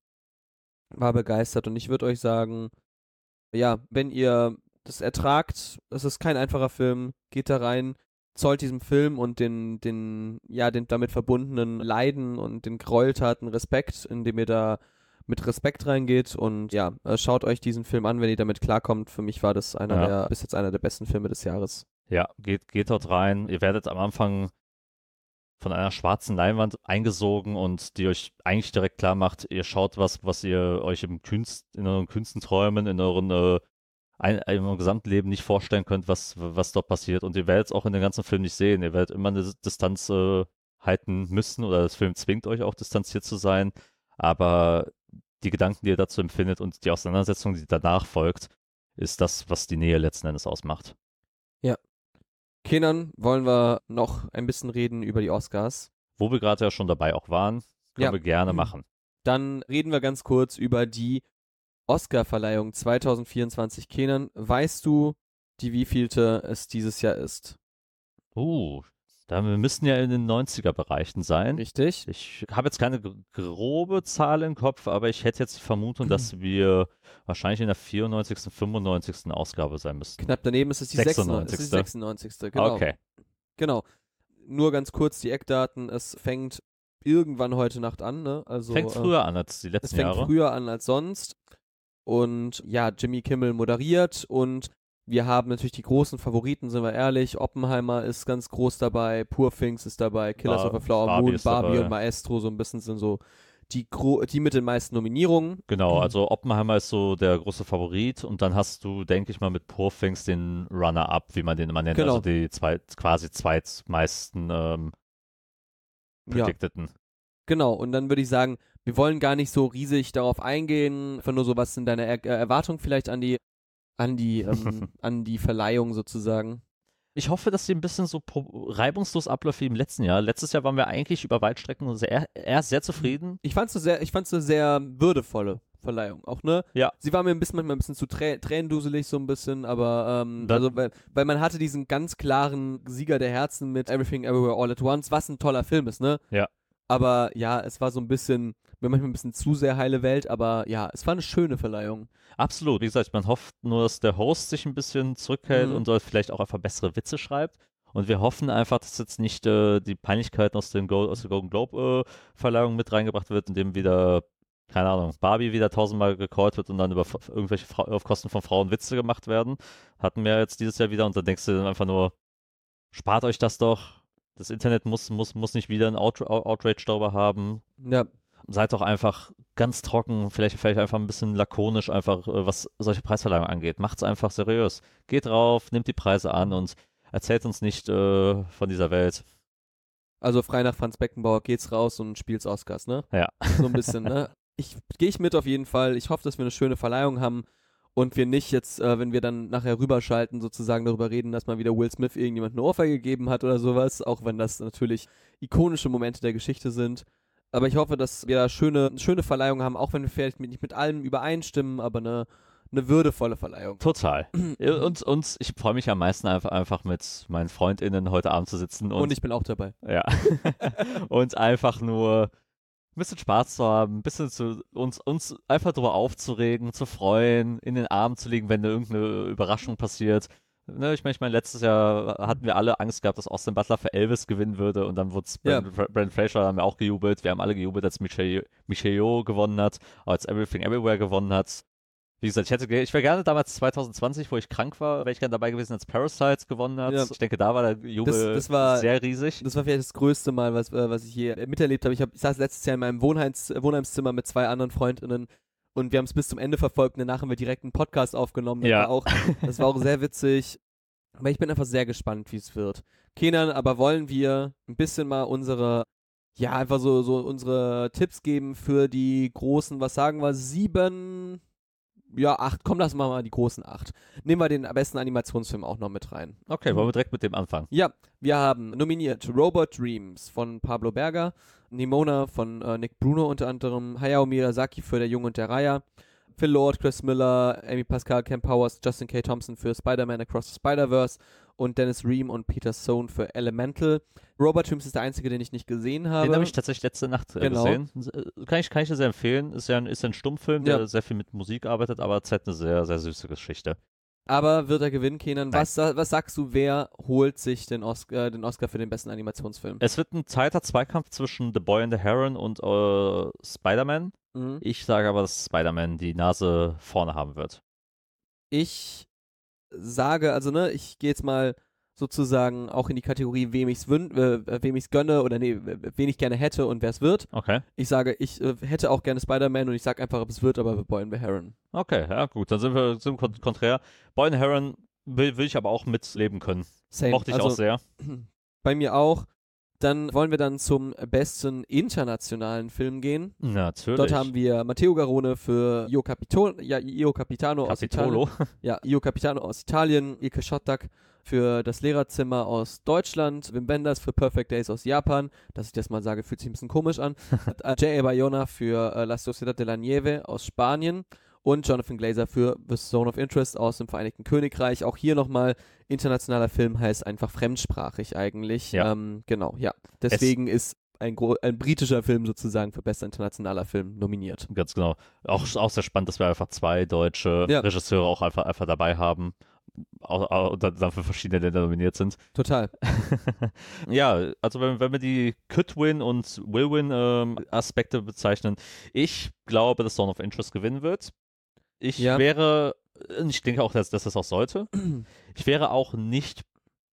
war begeistert, und ich würde euch sagen, ja, wenn ihr das ertragt, es ist kein einfacher Film, geht da rein, zollt diesem Film und den, den, ja, den damit verbundenen Leiden und den Gräueltaten Respekt, indem ihr da mit Respekt reingeht, und ja, äh, schaut euch diesen Film an, wenn ihr damit klarkommt. Für mich war das einer
Ja.
der, bis jetzt einer der besten Filme des Jahres.
Ja, geht, geht dort rein. Ihr werdet am Anfang von einer schwarzen Leinwand eingesogen und die euch eigentlich direkt klar macht, ihr schaut was, was ihr euch im Künst, in euren Künstenträumen, in euren äh, ein, in eurem Gesamtleben nicht vorstellen könnt, was, was dort passiert. Und ihr werdet es auch in den ganzen Film nicht sehen. Ihr werdet immer eine Distanz äh, halten müssen, oder das Film zwingt euch auch distanziert zu sein. Aber die Gedanken, die er dazu empfindet und die Auseinandersetzung, die danach folgt, ist das, was die Nähe letzten Endes ausmacht.
Ja. Kenan, wollen wir noch ein bisschen reden über die Oscars?
Wo wir gerade ja schon dabei auch waren, können
Ja.
wir gerne machen.
Dann reden wir ganz kurz über die Oscar-Verleihung zwanzig vierundzwanzig. Kenan, weißt du, die wievielte es dieses Jahr ist?
Uh, da wir müssten ja in den neunziger-Bereichen sein.
Richtig?
Ich habe jetzt keine gr- grobe Zahl im Kopf, aber ich hätte jetzt die Vermutung, dass wir wahrscheinlich in der vierundneunzigsten, fünfundneunzigsten Ausgabe sein müssten.
Knapp daneben ist es die sechsundneunzigste. Es ist die sechsundneunzigste. Genau.
Okay.
Genau. Nur ganz kurz die Eckdaten. Es fängt irgendwann heute Nacht an, ne? Also,
Fängt früher an als die
äh,
letzten
Es fängt
Jahre.
früher an als sonst. Und ja, Jimmy Kimmel moderiert und wir haben natürlich die großen Favoriten, sind wir ehrlich. Oppenheimer ist ganz groß dabei, Poor Things ist dabei, Killers
Bar-
of the Flower
Barbie
Moon,
ist
Barbie
dabei.
und Maestro, so ein bisschen sind so die, gro die mit den meisten Nominierungen.
Genau, also Oppenheimer ist so der große Favorit und dann hast du, denke ich mal, mit Poor Things den Runner-Up, wie man den immer nennt,
Genau.
also die zweit, quasi zweitmeisten ähm,
Ja,
Predicteten.
genau. Und dann würde ich sagen, wir wollen gar nicht so riesig darauf eingehen, einfach nur so, was sind deine er äh, Erwartungen vielleicht an die, an die, ähm, an die Verleihung sozusagen.
Ich hoffe, dass sie ein bisschen so pro- reibungslos abläuft wie im letzten Jahr. Letztes Jahr waren wir eigentlich über Weitstrecken sehr, erst sehr zufrieden.
Ich fand's eine sehr, ich fand's eine sehr würdevolle Verleihung, auch, ne?
Ja.
Sie war mir ein bisschen, manchmal ein bisschen zu trä tränenduselig, so ein bisschen, aber, ähm,
Da-
also, weil, weil man hatte diesen ganz klaren Sieger der Herzen mit Everything Everywhere All at Once, was ein toller Film ist, ne?
Ja.
Aber ja, es war so ein bisschen, mir manchmal ein bisschen zu sehr heile Welt, aber ja, es war eine schöne Verleihung.
Absolut. Wie gesagt, man hofft nur, dass der Host sich ein bisschen zurückhält
Mhm.
und dort vielleicht auch einfach bessere Witze schreibt. Und wir hoffen einfach, dass jetzt nicht äh, die Peinlichkeiten aus, den Go aus der Golden Globe-Verleihung mit reingebracht wird, indem wieder, keine Ahnung, Barbie wieder tausendmal gecallt wird und dann über f- irgendwelche Fra auf Kosten von Frauen Witze gemacht werden. Hatten wir jetzt dieses Jahr wieder und dann denkst du dann einfach nur, spart euch das doch. Das Internet muss, muss, muss nicht wieder einen Out Outrage darüber haben.
Ja,
Seid doch einfach ganz trocken, vielleicht, vielleicht einfach ein bisschen lakonisch, einfach äh, was solche Preisverleihungen angeht. Macht's einfach seriös. Geht drauf, nimmt die Preise an und erzählt uns nicht äh, von dieser Welt.
also frei nach Franz Beckenbauer geht's raus und spielt's Oscars, ne?
Ja.
So ein bisschen, ne? Ich gehe ich mit auf jeden Fall. Ich hoffe, dass wir eine schöne Verleihung haben und wir nicht jetzt, äh, wenn wir dann nachher rüberschalten, sozusagen darüber reden, dass mal wieder Will Smith irgendjemand eine Ohrfeige gegeben hat oder sowas, auch wenn das natürlich ikonische Momente der Geschichte sind. Aber ich hoffe, dass wir da schöne, schöne Verleihungen haben, auch wenn wir vielleicht mit, nicht mit allem übereinstimmen, aber eine, eine würdevolle Verleihung.
Total. und, und ich freue mich am meisten einfach, einfach mit meinen FreundInnen heute Abend zu sitzen und,
Und ich bin auch dabei.
ja. und einfach nur ein bisschen Spaß zu haben, ein bisschen zu uns, uns einfach darüber aufzuregen, zu freuen, in den Arm zu liegen, wenn irgendeine Überraschung passiert. Ne, ich meine, ich mein, letztes Jahr hatten wir alle Angst gehabt, dass Austin Butler für Elvis gewinnen würde und dann wurde es
Ja.
Brandon, Brandon Fraser, haben wir auch gejubelt. Wir haben alle gejubelt, als Michelle Michelle Yeoh gewonnen hat, als Everything Everywhere gewonnen hat. Wie gesagt, ich hätte, ge- ich wäre gerne damals zwanzig zwanzig, wo ich krank war, wäre ich gerne dabei gewesen, als Parasite gewonnen hat.
Ja.
Ich denke, da war der Jubel
Das- das war-
sehr riesig.
Das war vielleicht das größte Mal, was, äh, was ich je äh, miterlebt habe. Ich, hab, ich saß letztes Jahr in meinem Wohnheims, äh, Wohnheimszimmer mit zwei anderen Freundinnen und wir haben es bis zum Ende verfolgt und danach haben wir direkt einen Podcast aufgenommen. Das,
Ja.
war, auch, das war auch sehr witzig. Aber ich bin einfach sehr gespannt, wie es wird. Kenan, aber wollen wir ein bisschen mal unsere, ja, einfach so, so unsere Tipps geben für die großen, was sagen wir, sieben, ja, acht, komm, lass mal mal die großen acht. Nehmen wir den besten Animationsfilm auch noch mit rein.
Okay, wollen wir direkt mit dem anfangen?
Ja, wir haben nominiert Robot Dreams von Pablo Berger, Nimona von äh, Nick Bruno unter anderem, Hayao Miyazaki für Der Junge und der Reiher, Phil Lord, Chris Miller, Amy Pascal, Ken Powers, Justin K. Thompson für Spider-Man Across the Spider-Verse und Dennis Ream und Peter Sohn für Elemental. Robot Dreams ist der einzige, den ich nicht gesehen habe.
Den habe ich tatsächlich letzte Nacht äh,
Genau.
gesehen. Äh, Kann ich, kann ich dir sehr empfehlen. Ist ja ein, ist ein Stummfilm, der
Ja.
sehr viel mit Musik arbeitet, aber es hat eine sehr, sehr süße Geschichte.
Aber wird er gewinnen, Kenan?
Nein.
Was, was sagst du, wer holt sich den Oscar, den Oscar für den besten Animationsfilm?
Es wird ein zweiter Zweikampf zwischen The Boy and the Heron und äh, Spider-Man.
Mhm.
Ich sage aber, dass Spider-Man die Nase vorne haben wird.
Ich sage, also ne, ich gehe jetzt mal sozusagen auch in die Kategorie, wem ich's wün äh, wem ich's gönne oder nee, wen ich gerne hätte und wer es wird.
Okay.
Ich sage, ich äh, hätte auch gerne Spider-Man und ich sage einfach, ob es wird, aber The Boy and the Heron.
Okay, ja gut, dann sind wir, sind wir kon- konträr. Boy and the Heron will, will ich aber auch mitleben können.
Same.
Mochte ich
also,
auch sehr.
Bei mir auch. Dann wollen wir dann zum besten internationalen Film gehen.
Natürlich.
Dort haben wir Matteo Garrone für Io, Capito, ja, Io Capitano aus
Capitolo.
Italien. Ja, Io Capitano aus Italien. Ilke Schottak für Das Lehrerzimmer aus Deutschland. Wim Wenders für Perfect Days aus Japan. Dass ich das mal sage, fühlt sich ein bisschen komisch an. J A. Bayona für äh, La Sociedad de la Nieve aus Spanien. Und Jonathan Glazer für The Zone of Interest aus dem Vereinigten Königreich. Auch hier nochmal, internationaler Film heißt einfach fremdsprachig eigentlich.
Ja.
Ähm, genau, ja. Deswegen es ist ein, gro- ein britischer Film sozusagen für bester internationaler Film nominiert.
Ganz genau. Auch, auch sehr spannend, dass wir einfach zwei deutsche
Ja.
Regisseure auch einfach, einfach dabei haben. Auch, auch, und dann für verschiedene Länder nominiert sind.
Total.
Ja, also wenn, wenn wir die Could-Win und Will-Win-Aspekte ähm, bezeichnen, ich glaube, dass Zone of Interest gewinnen wird. Ich
Ja.
wäre, ich denke auch, dass, dass das auch sollte. Ich wäre auch nicht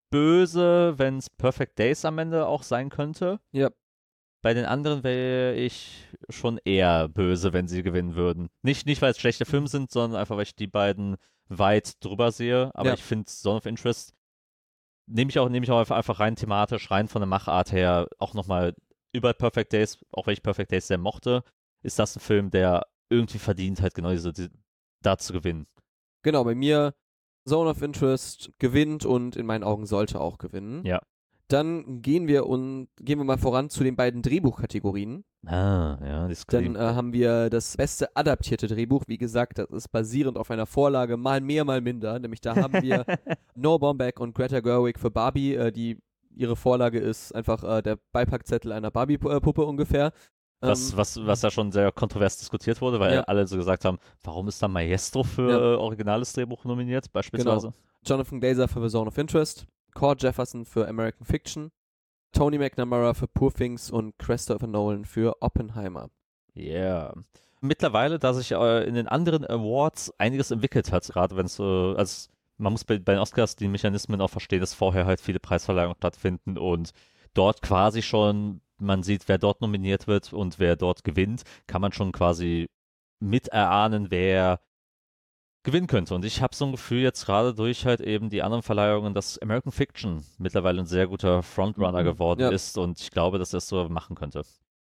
böse, wenn es Perfect Days am Ende auch sein könnte.
Ja.
Bei den anderen wäre ich schon eher böse, wenn sie gewinnen würden. Nicht, nicht weil es schlechte Filme sind, sondern einfach, weil ich die beiden weit drüber sehe. Aber
Ja.
ich finde Zone of Interest nehme ich auch, nehme ich auch einfach, einfach rein thematisch, rein von der Machart her, auch nochmal über Perfect Days, auch wenn ich Perfect Days sehr mochte, ist das ein Film, der irgendwie verdient hat, genau diese, die, da zu gewinnen.
Genau, bei mir Zone of Interest gewinnt und in meinen Augen sollte auch gewinnen.
Ja.
Dann gehen wir und gehen wir mal voran zu den beiden Drehbuchkategorien.
Ah, ja, das
Dann äh, haben wir das beste adaptierte Drehbuch. Wie gesagt, das ist basierend auf einer Vorlage, mal mehr, mal minder. Nämlich da haben wir Noah Baumbach und Greta Gerwig für Barbie, äh, die ihre Vorlage ist einfach äh, der Beipackzettel einer Barbie-Puppe ungefähr.
Was,
Ähm,
was, was da schon sehr kontrovers diskutiert wurde, weil
Ja.
alle so gesagt haben, warum ist da Maestro für
Ja.
äh, originales Drehbuch nominiert, beispielsweise?
Jonathan Glazer für The Zone of Interest, Cord Jefferson für American Fiction, Tony McNamara für Poor Things und Christopher Nolan für Oppenheimer.
Ja. Yeah. Mittlerweile, da sich äh, in den anderen Awards einiges entwickelt hat, gerade wenn es, äh, also man muss bei, bei den Oscars die Mechanismen auch verstehen, dass vorher halt viele Preisverleihungen stattfinden und dort quasi schon, man sieht, wer dort nominiert wird und wer dort gewinnt, kann man schon quasi miterahnen, wer gewinnen könnte. Und ich habe so ein Gefühl jetzt gerade durch halt eben die anderen Verleihungen, dass American Fiction mittlerweile ein sehr guter Frontrunner
Mhm.
geworden
Ja.
ist und ich glaube, dass er es so machen könnte.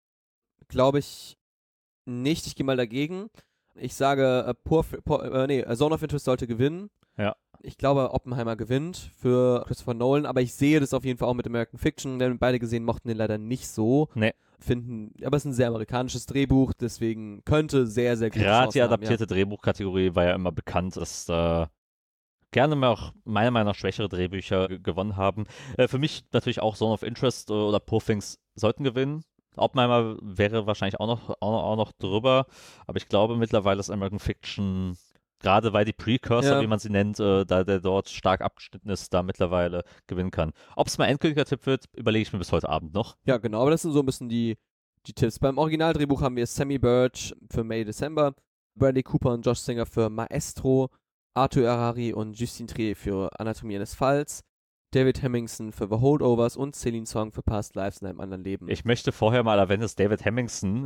Glaube ich nicht. Ich gehe mal dagegen. Ich sage, äh, Poor, Poor, äh, nee, äh, Zone of Interest sollte gewinnen.
Ja.
Ich glaube, Oppenheimer gewinnt für Christopher Nolan, aber ich sehe das auf jeden Fall auch mit American Fiction. Wir haben beide gesehen, mochten den leider nicht so.
Nee.
Finden, aber es ist ein sehr amerikanisches Drehbuch, deswegen könnte sehr, sehr gut
Gerade die adaptierte Drehbuchkategorie war ja immer bekannt, dass da gerne mal auch meiner Meinung nach schwächere Drehbücher g- gewonnen haben. Äh, für mich natürlich auch Zone of Interest äh, oder Poor Things sollten gewinnen. Oppenheimer wäre wahrscheinlich auch noch, auch, noch, auch noch drüber, aber ich glaube mittlerweile ist American Fiction, gerade weil die Precursor,
Ja.
wie man sie nennt, äh, da der dort stark abgeschnitten ist, da mittlerweile gewinnen kann. Ob es mal endgültiger Tipp wird, überlege ich mir bis heute Abend noch.
Ja, genau, aber das sind so ein bisschen die, die Tipps. Beim Originaldrehbuch haben wir Sammy Birch für May December, Bradley Cooper und Josh Singer für Maestro, Arthur Harari und Justine Triet für Anatomie eines Falls, David Hemmingson für The Holdovers und Celine Song für Past Lives in einem anderen Leben.
Ich möchte vorher mal erwähnen, dass David Hemmingson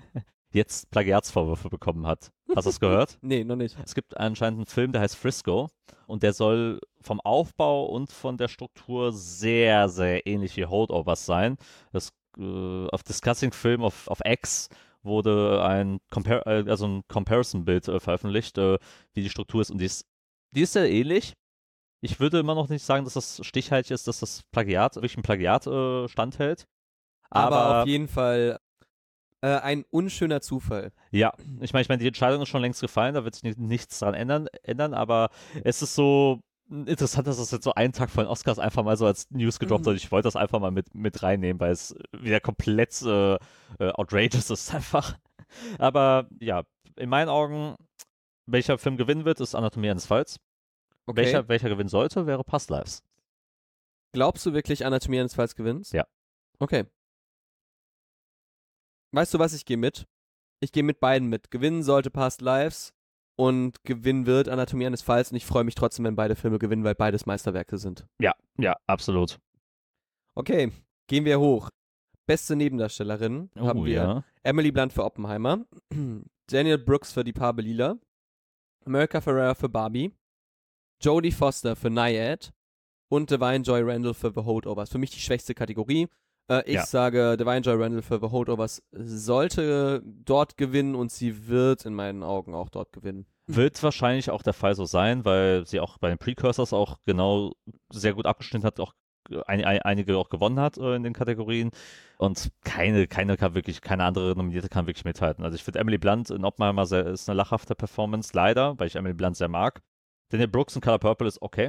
jetzt Plagiatsvorwürfe bekommen hat. Hast du es gehört?
Nee, noch nicht.
Es gibt anscheinend einen Film, der heißt Frisco und der soll vom Aufbau und von der Struktur sehr, sehr ähnlich wie Holdovers sein. Das äh, auf Discussing Film auf, auf X wurde ein, Compar äh, also ein Comparison-Bild äh, veröffentlicht, äh, wie die Struktur ist und die ist, die ist sehr ähnlich. Ich würde immer noch nicht sagen, dass das stichhaltig ist, dass das Plagiat, wirklich ein Plagiat äh, standhält.
Aber,
Aber
auf jeden Fall äh, ein unschöner Zufall.
ja, ich meine, ich meine, die Entscheidung ist schon längst gefallen, da wird sich ni- nichts dran ändern, ändern, aber es ist so interessant, dass das jetzt so einen Tag vor den Oscars einfach mal so als News gedroppt wird. Ich wollte das einfach mal mit, mit reinnehmen, weil es wieder komplett äh, äh, outrageous ist einfach. Aber ja, in meinen Augen, welcher Film gewinnen wird, ist Anatomie eines Falls.
Okay.
Welcher, welcher gewinnen sollte, wäre Past Lives.
Glaubst du wirklich, Anatomie eines Falls gewinnt?
Ja.
Okay. Weißt du was, ich gehe mit. Ich gehe mit beiden mit. Gewinnen sollte Past Lives und gewinnen wird Anatomie eines Falls und ich freue mich trotzdem, wenn beide Filme gewinnen, weil beides Meisterwerke sind.
Ja, ja, absolut.
Okay, gehen wir hoch. Beste Nebendarstellerin haben wir
ja.
Emily Blunt für Oppenheimer, Daniel Brooks für Die Farbe Lila, America Ferrera für Barbie, Jodie Foster für Nyad und Divine Joy Randall für The Holdovers. Für mich die schwächste Kategorie. Äh, ich
Ja.
sage, Divine Joy Randall für The Holdovers sollte dort gewinnen und sie wird in meinen Augen auch dort gewinnen.
Wird wahrscheinlich auch der Fall so sein, weil sie auch bei den Precursors auch genau sehr gut abgeschnitten hat, auch ein, ein, einige auch gewonnen hat äh, in den Kategorien und keine, keine kann wirklich, keine andere Nominierte kann wirklich mithalten. Also ich finde Emily Blunt in Oppenheimer sehr, ist eine lachhafte Performance, leider, weil ich Emily Blunt sehr mag. Daniel Brooks in Color Purple ist okay.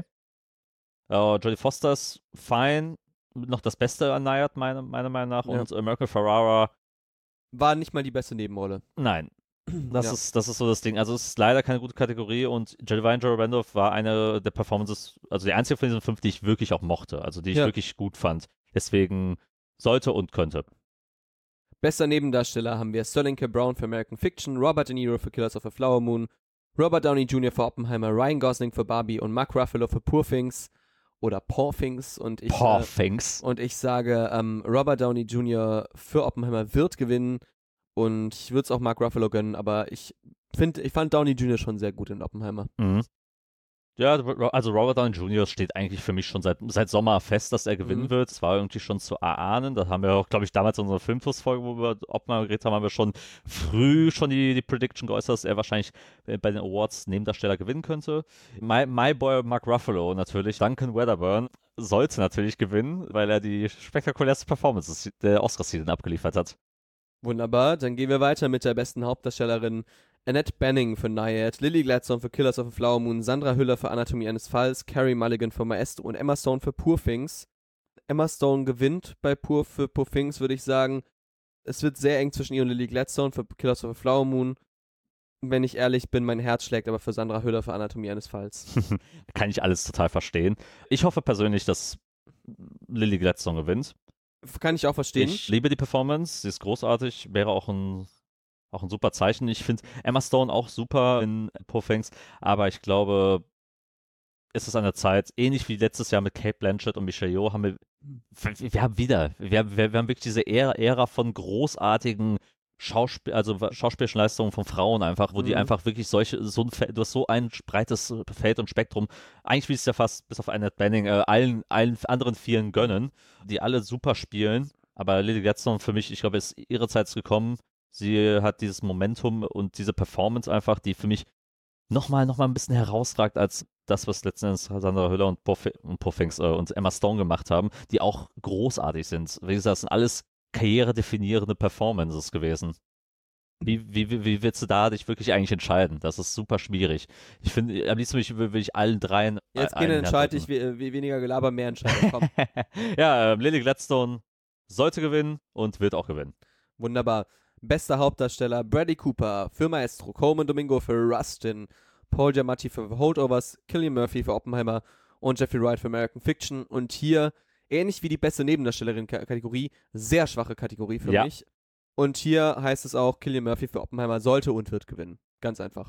Uh, Jodie Foster ist fine, noch das Beste an Nayad, meiner, meiner Meinung nach,
Ja.
und äh, Merkel Ferrara,
War nicht mal die beste Nebenrolle.
nein. Das,
Ja.
ist, das ist so das Ding. Also es ist leider keine gute Kategorie und Divine Joy Randolph war eine der Performances, also die einzige von diesen fünf, die ich wirklich auch mochte, also die ich
Ja.
wirklich gut fand. Deswegen sollte und könnte.
Bester Nebendarsteller haben wir Sterling K. Brown für American Fiction, Robert De Niro für Killers of the Flower Moon, Robert Downey Junior für Oppenheimer, Ryan Gosling für Barbie und Mark Ruffalo für Poor Things oder Poor Things und ich,
Poor
äh,
Things.
und ich sage, ähm, Robert Downey Junior für Oppenheimer wird gewinnen und ich würde es auch Mark Ruffalo gönnen, aber ich finde, ich fand Downey Junior schon sehr gut in Oppenheimer.
Mhm. Ja, also Robert Downey Junior steht eigentlich für mich schon seit, seit Sommer fest, dass er gewinnen
Mhm.
wird. Es war irgendwie schon zu erahnen. Da haben wir auch, glaube ich, damals in unserer Filmtours-Folge, wo wir Oppenheimer geredet haben, haben wir schon früh schon die, die Prediction geäußert, dass er wahrscheinlich bei den Awards Nebendarsteller gewinnen könnte. My, my Boy Mark Ruffalo natürlich, Duncan Wedderburn, sollte natürlich gewinnen, weil er die spektakulärste Performance der Oscar-Season abgeliefert hat.
Wunderbar, dann gehen wir weiter mit der besten Hauptdarstellerin. Annette Bening für Naiad, Lily Gladstone für Killers of the Flower Moon, Sandra Hüller für Anatomie eines Falls, Carey Mulligan für Maestro und Emma Stone für Poor Things. Emma Stone gewinnt bei Poor für Poor Things, würde ich sagen. Es wird sehr eng zwischen ihr und Lily Gladstone für Killers of the Flower Moon. Wenn ich ehrlich bin, mein Herz schlägt aber für Sandra Hüller für Anatomie eines Falls.
Kann ich alles total verstehen. Ich hoffe persönlich, dass Lily Gladstone gewinnt.
Kann ich auch verstehen.
Ich liebe die Performance, sie ist großartig, wäre auch ein, auch ein super Zeichen. Ich finde Emma Stone auch super in Poor Things, aber ich glaube, es ist an der Zeit, ähnlich wie letztes Jahr mit Cate Blanchett und Michelle Yeoh, haben wir, wir, wir haben wieder, wir, wir, wir haben wirklich diese Ära, Ära von großartigen Schauspiel, also schauspielerischen Leistungen von Frauen einfach, wo die
Mhm.
einfach wirklich solche, so ein, Fe- du hast so ein breites Feld und Spektrum, eigentlich wie es ja fast bis auf Annette Bening äh, allen, allen anderen vielen gönnen, die alle super spielen, aber Lily Gladstone für mich, ich glaube, ist ihre Zeit ist gekommen, sie hat dieses Momentum und diese Performance einfach, die für mich nochmal noch mal ein bisschen herausragt als das, was letztendlich Sandra Hüller und Poor Thi- und, Poor Things, äh, und Emma Stone gemacht haben, die auch großartig sind. Wie gesagt, das sind alles karrieredefinierende Performances gewesen. Wie, wie, wie, wie willst du da dich wirklich eigentlich entscheiden? Das ist super schwierig. Ich finde, am liebsten will ich, will ich allen dreien.
Jetzt
ein-
gehen
einen
entscheide ich,
drücken.
wie, wie weniger Gelaber, mehr Entscheidung. Komm.
Ja, ähm, Lily Gladstone sollte gewinnen und wird auch gewinnen.
Wunderbar. Bester Hauptdarsteller Bradley Cooper für Maestro, Coleman Domingo für Rustin, Paul Giamatti für The Holdovers, Cillian Murphy für Oppenheimer und Jeffrey Wright für American Fiction. Und hier, ähnlich wie die beste Nebendarstellerin-Kategorie, sehr schwache Kategorie für
Ja.
mich. Und hier heißt es auch, Cillian Murphy für Oppenheimer sollte und wird gewinnen. Ganz einfach.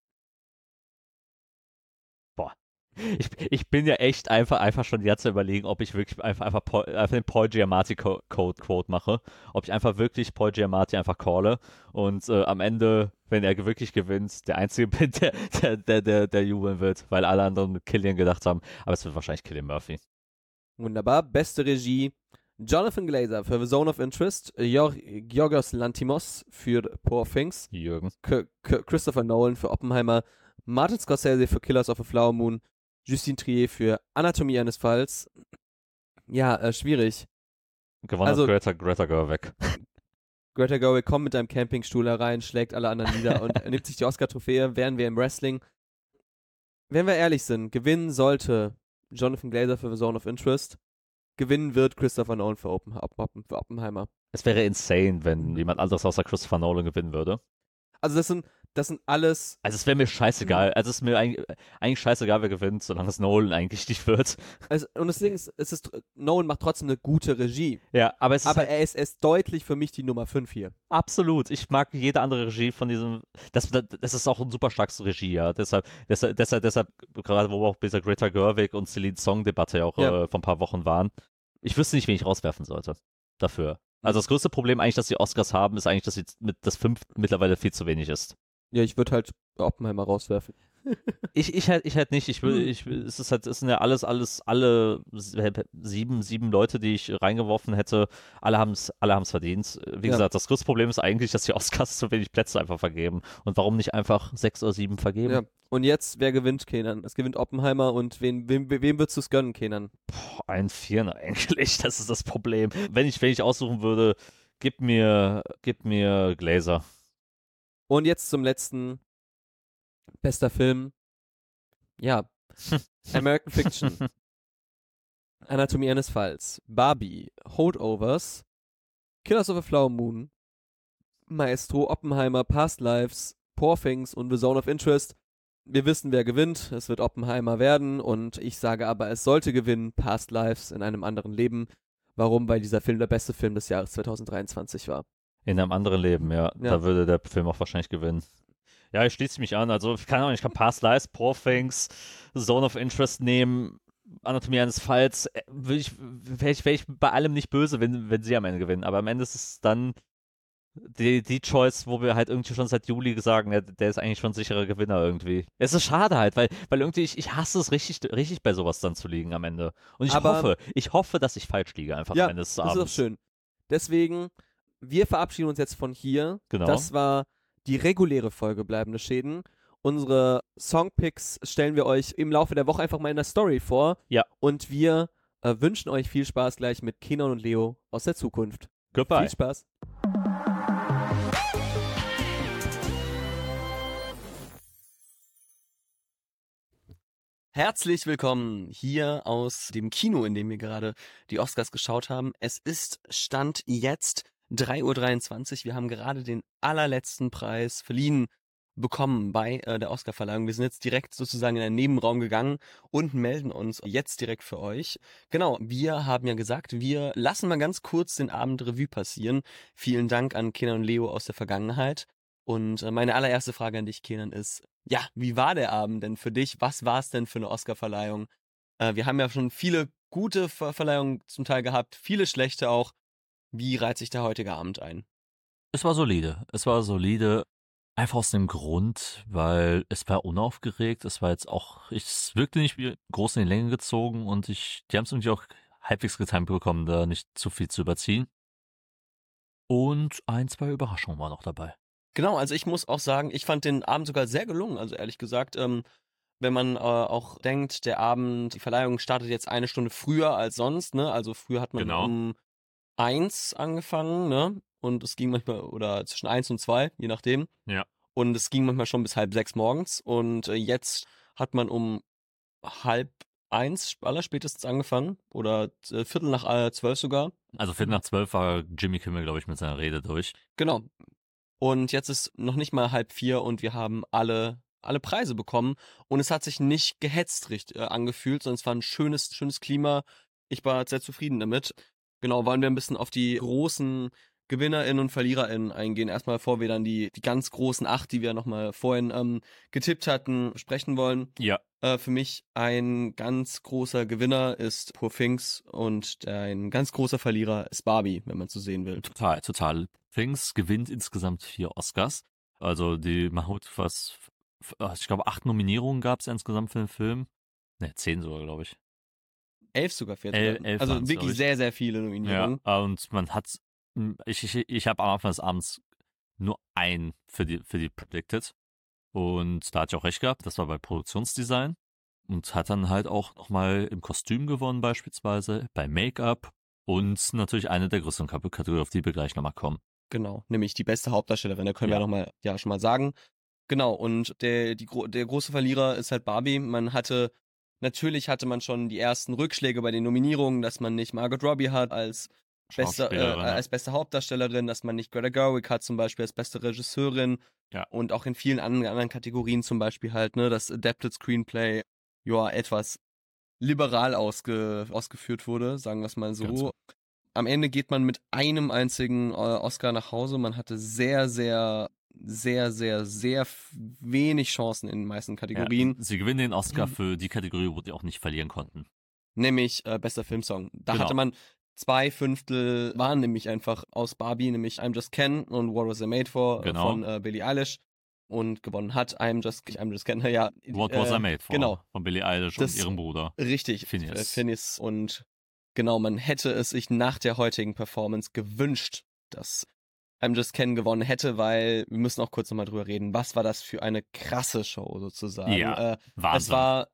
Ich, ich bin ja echt einfach, einfach schon jetzt überlegen, ob ich wirklich einfach, einfach, Paul, einfach den Paul Giamatti Co- Code Quote mache. Ob ich einfach wirklich Paul Giamatti einfach calle und äh, am Ende, wenn er wirklich gewinnt, der Einzige bin, der, der, der, der, der jubeln wird, weil alle anderen mit Cillian gedacht haben. Aber es wird wahrscheinlich Cillian Murphy.
Wunderbar. Beste Regie. Jonathan Glazer für The Zone of Interest, Yor- Yorgos Lanthimos für Poor Things,
Jürgen.
K- K- Christopher Nolan für Oppenheimer, Martin Scorsese für Killers of the Flower Moon, Justine Trier für Anatomie eines Falls. Ja, äh, schwierig.
Gewonnen
Also-
hat Greta, Greta Gerwig.
Greta Gerwig kommt mit einem Campingstuhl herein, schlägt alle anderen nieder und nimmt sich die Oscar-Trophäe, während wir im Wrestling. Wenn wir ehrlich sind, gewinnen sollte Jonathan Glazer für The Zone of Interest. Gewinnen wird Christopher Nolan für, Oppen, Oppen, für Oppenheimer.
Es wäre insane, wenn jemand anderes außer Christopher Nolan gewinnen würde.
Also das sind, das sind alles.
Also es wäre mir scheißegal. Also es ist mir eigentlich, eigentlich scheißegal, wer gewinnt, solange es Nolan eigentlich nicht wird.
Also, und das Ding ist, es ist, Nolan macht trotzdem eine gute Regie.
Ja, aber es ist
Aber
halt
er ist, er ist deutlich für mich die Nummer fünf hier.
absolut. Ich mag jede andere Regie von diesem. Das, das, das ist auch ein super starkes Regie, ja. Deshalb, deshalb, deshalb, deshalb gerade wo wir auch bei dieser Greta Gerwig und Celine Song-Debatte auch
Ja.
äh, vor ein paar Wochen waren. Ich wüsste nicht, wen ich rauswerfen sollte dafür. Also das größte Problem eigentlich, dass die Oscars haben, ist eigentlich, dass sie mit das fünf mittlerweile viel zu wenig ist.
Ja, ich würde halt Oppenheimer rauswerfen.
Ich, ich halt, ich halt nicht. Ich will, ich will, es ist halt, es sind ja alles, alles, alle sieben, sieben Leute, die ich reingeworfen hätte, alle haben es, alle haben es verdient. Wie
Ja.
gesagt, das größte Problem ist eigentlich, dass die Oscars so wenig Plätze einfach vergeben. Und warum nicht einfach sechs oder sieben vergeben?
Ja. Und jetzt, wer gewinnt, Kenan? Es gewinnt Oppenheimer und wen, wem, wem würdest du es gönnen, Kenan?
Boah, ein Vierner eigentlich, das ist das Problem. Wenn ich, wenn ich aussuchen würde, gib mir, gib mir Glaser.
Und jetzt zum letzten. Bester Film. Ja. American Fiction. Anatomie eines Falls. Barbie. Holdovers. Killers of a Flower Moon. Maestro. Oppenheimer. Past Lives. Poor Things und The Zone of Interest. Wir wissen, wer gewinnt. Es wird Oppenheimer werden. Und ich sage aber, es sollte gewinnen Past Lives in einem anderen Leben. Warum? Weil dieser Film der beste Film des Jahres zwanzig dreiundzwanzig war.
In einem anderen Leben, ja.
Ja.
Da würde der Film auch wahrscheinlich gewinnen. Ja, ich schließe mich an. Also, keine Ahnung, ich kann Past Lives, Poor Things, Zone of Interest nehmen, Anatomie eines Falls. Äh, Wäre ich, wär ich, wär ich bei allem nicht böse, wenn, wenn sie am Ende gewinnen. Aber am Ende ist es dann die, die Choice, wo wir halt irgendwie schon seit Juli sagen, der, der ist eigentlich schon sicherer Gewinner irgendwie. Es ist schade halt, weil, weil irgendwie ich, ich hasse es richtig, richtig bei sowas dann zu liegen am Ende. Und ich
Aber-
hoffe, ich hoffe, dass ich falsch liege einfach
Ja,
am Ende des
das
Abends.
ist doch schön. Deswegen, wir verabschieden uns jetzt von hier.
Genau.
Das war die reguläre Folge Bleibende Schäden. Unsere Songpicks stellen wir euch im Laufe der Woche einfach mal in der Story vor.
Ja.
Und wir äh, wünschen euch viel Spaß gleich mit Kenan und Leo aus der Zukunft.
Goodbye.
Viel Spaß. Herzlich willkommen hier aus dem Kino, in dem wir gerade die Oscars geschaut haben. Es ist Stand jetzt drei Uhr dreiundzwanzig. Wir haben gerade den allerletzten Preis verliehen bekommen bei äh, der Oscarverleihung. Wir sind jetzt direkt sozusagen in einen Nebenraum gegangen und melden uns jetzt direkt für euch. Genau, wir haben ja gesagt, wir lassen mal ganz kurz den Abend Revue passieren. Vielen Dank an Kenan und Leo aus der Vergangenheit. Und äh, meine allererste Frage an dich, Kenan, ist, ja, wie war der Abend denn für dich? Was war es denn für eine Oscarverleihung? Äh, wir haben ja schon viele gute Ver Verleihungen zum Teil gehabt, viele schlechte auch. Wie reiht sich der heutige Abend ein?
Es war solide. Es war solide. Einfach aus dem Grund, weil es war unaufgeregt. Es war jetzt auch, es wirkte nicht wie groß in die Länge gezogen und ich, die haben es irgendwie auch halbwegs getimt bekommen, da nicht zu viel zu überziehen. Und ein, zwei Überraschungen waren noch dabei.
Genau, also ich muss auch sagen, ich fand den Abend sogar sehr gelungen. Also ehrlich gesagt, ähm, wenn man äh, auch denkt, der Abend, die Verleihung startet jetzt eine Stunde früher als sonst, ne? Also früher hat man
Genau.
um eins angefangen, ne? Und es ging manchmal, oder zwischen eins und zwei, je nachdem.
Ja.
Und es ging manchmal schon bis halb sechs morgens. Und äh, jetzt hat man um halb eins allerspätestens angefangen. Oder äh, Viertel nach äh, zwölf sogar.
Also Viertel nach zwölf war Jimmy Kimmel, glaube ich, mit seiner Rede durch.
Genau. Und jetzt ist noch nicht mal halb vier und wir haben alle, alle Preise bekommen. Und es hat sich nicht gehetzt richtig, äh, angefühlt, sondern es war ein schönes, schönes Klima. Ich war sehr zufrieden damit. Genau, wollen wir ein bisschen auf die großen GewinnerInnen und VerliererInnen eingehen. Erstmal, bevor wir dann die, die ganz großen acht, die wir nochmal vorhin ähm, getippt hatten, sprechen wollen.
Ja.
Äh, für mich ein ganz großer Gewinner ist Poor Things und ein ganz großer Verlierer ist Barbie, wenn man so sehen will.
Total, total. Things gewinnt insgesamt vier Oscars. Also die Mahout, was, ich glaube, acht Nominierungen gab es insgesamt für den Film. Ne, zehn sogar, glaube ich.
Elf sogar für
El- elf
Also
waren's,
wirklich
glaub ich.
sehr, sehr viele Nominierungen.
Ja, und man hat, ich, ich, ich habe am Anfang des Abends nur ein für die, für die predicted. Und da hatte ich auch recht gehabt, das war bei Produktionsdesign. Und hat dann halt auch nochmal im Kostüm gewonnen beispielsweise, bei Make-up und natürlich eine der größeren Kategorien, auf die wir gleich nochmal kommen.
Genau, nämlich die beste Hauptdarstellerin, da können
Ja.
wir nochmal ja schon mal sagen. Genau, und der, die, gro- der große Verlierer ist halt Barbie. Man hatte, natürlich hatte man schon die ersten Rückschläge bei den Nominierungen, dass man nicht Margot Robbie hat als beste, äh,
Schauspielerin, ja.
als beste Hauptdarstellerin, dass man nicht Greta Gerwig hat zum Beispiel als beste Regisseurin.
Ja.
Und auch in vielen anderen, anderen Kategorien zum Beispiel halt, ne, das Adapted Screenplay, ja, etwas liberal ausge, ausgeführt wurde, sagen wir es mal so.
Ganz so.
Am Ende geht man mit einem einzigen äh, Oscar nach Hause. Man hatte sehr, sehr, sehr, sehr, sehr f- wenig Chancen in den meisten Kategorien.
Ja, sie gewinnen den Oscar für die Kategorie, wo die auch nicht verlieren konnten.
Nämlich äh, bester Filmsong. Da
Genau.
hatte man zwei Fünftel waren nämlich einfach aus Barbie, nämlich I'm Just Ken und What Was I Made For
Genau.
von äh, Billie Eilish. und gewonnen hat. I'm Just, I'm Just Ken, ja.
What Was
äh,
I Made For,
genau.
von Billie Eilish
Das-
und ihrem Bruder.
Richtig,
Phineas.
äh, Phineas. Und genau, man hätte es sich nach der heutigen Performance gewünscht, dass I'm Just Ken gewonnen hätte, weil wir müssen auch kurz nochmal drüber reden. Was war das für eine krasse Show sozusagen?
Ja,
Äh,
Wahnsinn.
es war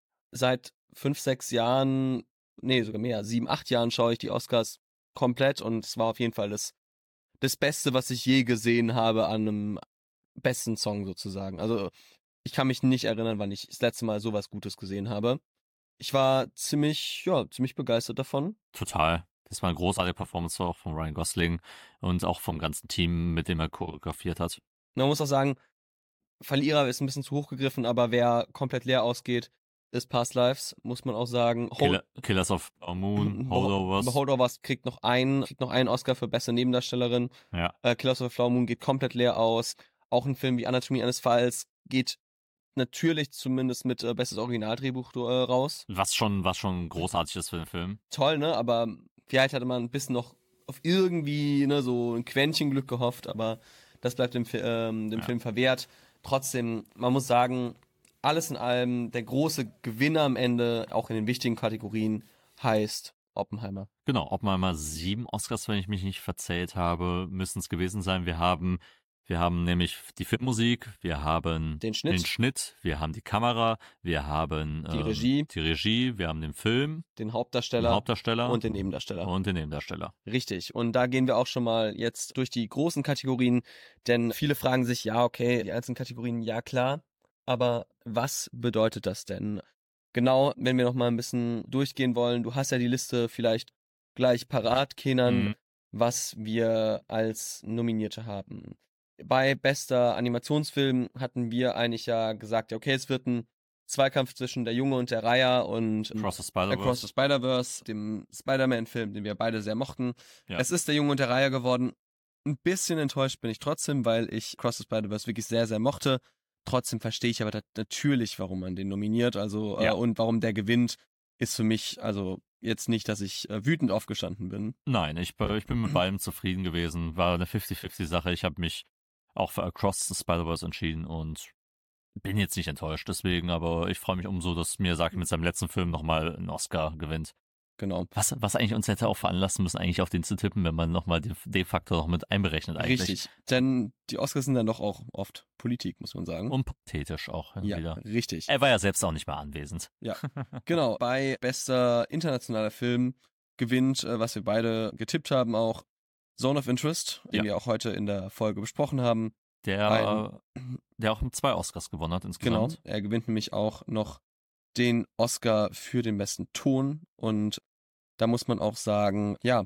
seit fünf, sechs Jahren, nee, sogar mehr, sieben, acht Jahren schaue ich die Oscars komplett und es war auf jeden Fall das, das Beste, was ich je gesehen habe an einem besten Song sozusagen. Also ich kann mich nicht erinnern, wann ich das letzte Mal sowas Gutes gesehen habe. Ich war ziemlich, ja, ziemlich begeistert davon.
Total. Das war eine großartige Performance auch von Ryan Gosling und auch vom ganzen Team, mit dem er choreografiert hat.
Man muss auch sagen, Verlierer ist ein bisschen zu hoch gegriffen, aber wer komplett leer ausgeht, ist Past Lives, muss man auch sagen.
Killer, Killers of the Moon, Holdovers.
Holdovers kriegt noch einen, kriegt noch einen Oscar für beste Nebendarstellerin.
Ja.
Äh, Killers of the Flower Moon geht komplett leer aus. Auch ein Film wie Anatomie eines Falls geht natürlich zumindest mit äh, bestes Originaldrehbuch äh, raus.
Was schon, was schon großartig ist für den Film.
Toll, ne? Aber vielleicht hatte man ein bisschen noch auf irgendwie, ne, so ein Quäntchen Glück gehofft, aber das bleibt dem, Fi- ähm, dem
Ja.
Film verwehrt. Trotzdem, man muss sagen, alles in allem, der große Gewinner am Ende, auch in den wichtigen Kategorien, heißt Oppenheimer.
Genau, Oppenheimer sieben Oscars, wenn ich mich nicht verzählt habe, müssen es gewesen sein. Wir haben, wir haben nämlich die Filmmusik, wir haben
Den Schnitt.
den Schnitt, wir haben die Kamera, wir haben
Die
ähm,
Regie.
die Regie, wir haben den Film,
Den
den
Hauptdarsteller
Hauptdarsteller
und den Nebendarsteller.
und den Nebendarsteller.
Richtig. Und da gehen wir auch schon mal jetzt durch die großen Kategorien, denn viele fragen sich, ja, okay, die einzelnen Kategorien, ja klar, aber was bedeutet das denn? Genau, wenn wir noch mal ein bisschen durchgehen wollen, du hast ja die Liste vielleicht gleich parat, Kenan,
Mhm.
was wir als Nominierte haben. Bei bester Animationsfilm hatten wir eigentlich ja gesagt, ja, okay, es wird ein Zweikampf zwischen der Junge und der Reiher und
Across the
Across
Spider-Verse.
the Spider-Verse, dem Spider-Man-Film, den wir beide sehr mochten.
Ja.
Es ist der Junge und der Reiher geworden. Ein bisschen enttäuscht bin ich trotzdem, weil ich Across the Spider-Verse wirklich sehr, sehr mochte. Trotzdem verstehe ich aber dat- natürlich, warum man den nominiert, also
Ja.
äh, und warum der gewinnt, ist für mich also jetzt nicht, dass ich äh, wütend aufgestanden bin.
Nein, ich, ich bin mit beidem zufrieden gewesen. War eine fünfzig fünfzig Sache. Ich habe mich auch für Across the Spider-Verse entschieden und bin jetzt nicht enttäuscht deswegen, aber ich freue mich umso, dass Miyazaki mit seinem letzten Film nochmal einen Oscar gewinnt.
Genau.
Was, was eigentlich uns hätte auch veranlassen müssen, eigentlich auf den zu tippen, wenn man nochmal den, den Faktor noch mit einberechnet eigentlich.
Richtig. Denn die Oscars sind dann doch auch oft Politik, muss man sagen.
Und pathetisch auch
ja,
wieder.
richtig.
Er war ja selbst auch nicht mehr anwesend.
Genau. Bei bester internationaler Film gewinnt, äh, was wir beide getippt haben, auch Zone of Interest, den
Ja.
wir auch heute in der Folge besprochen haben.
Der, der auch zwei Oscars gewonnen hat
Genau.
insgesamt.
Er gewinnt nämlich auch noch den Oscar für den besten Ton und da muss man auch sagen, ja,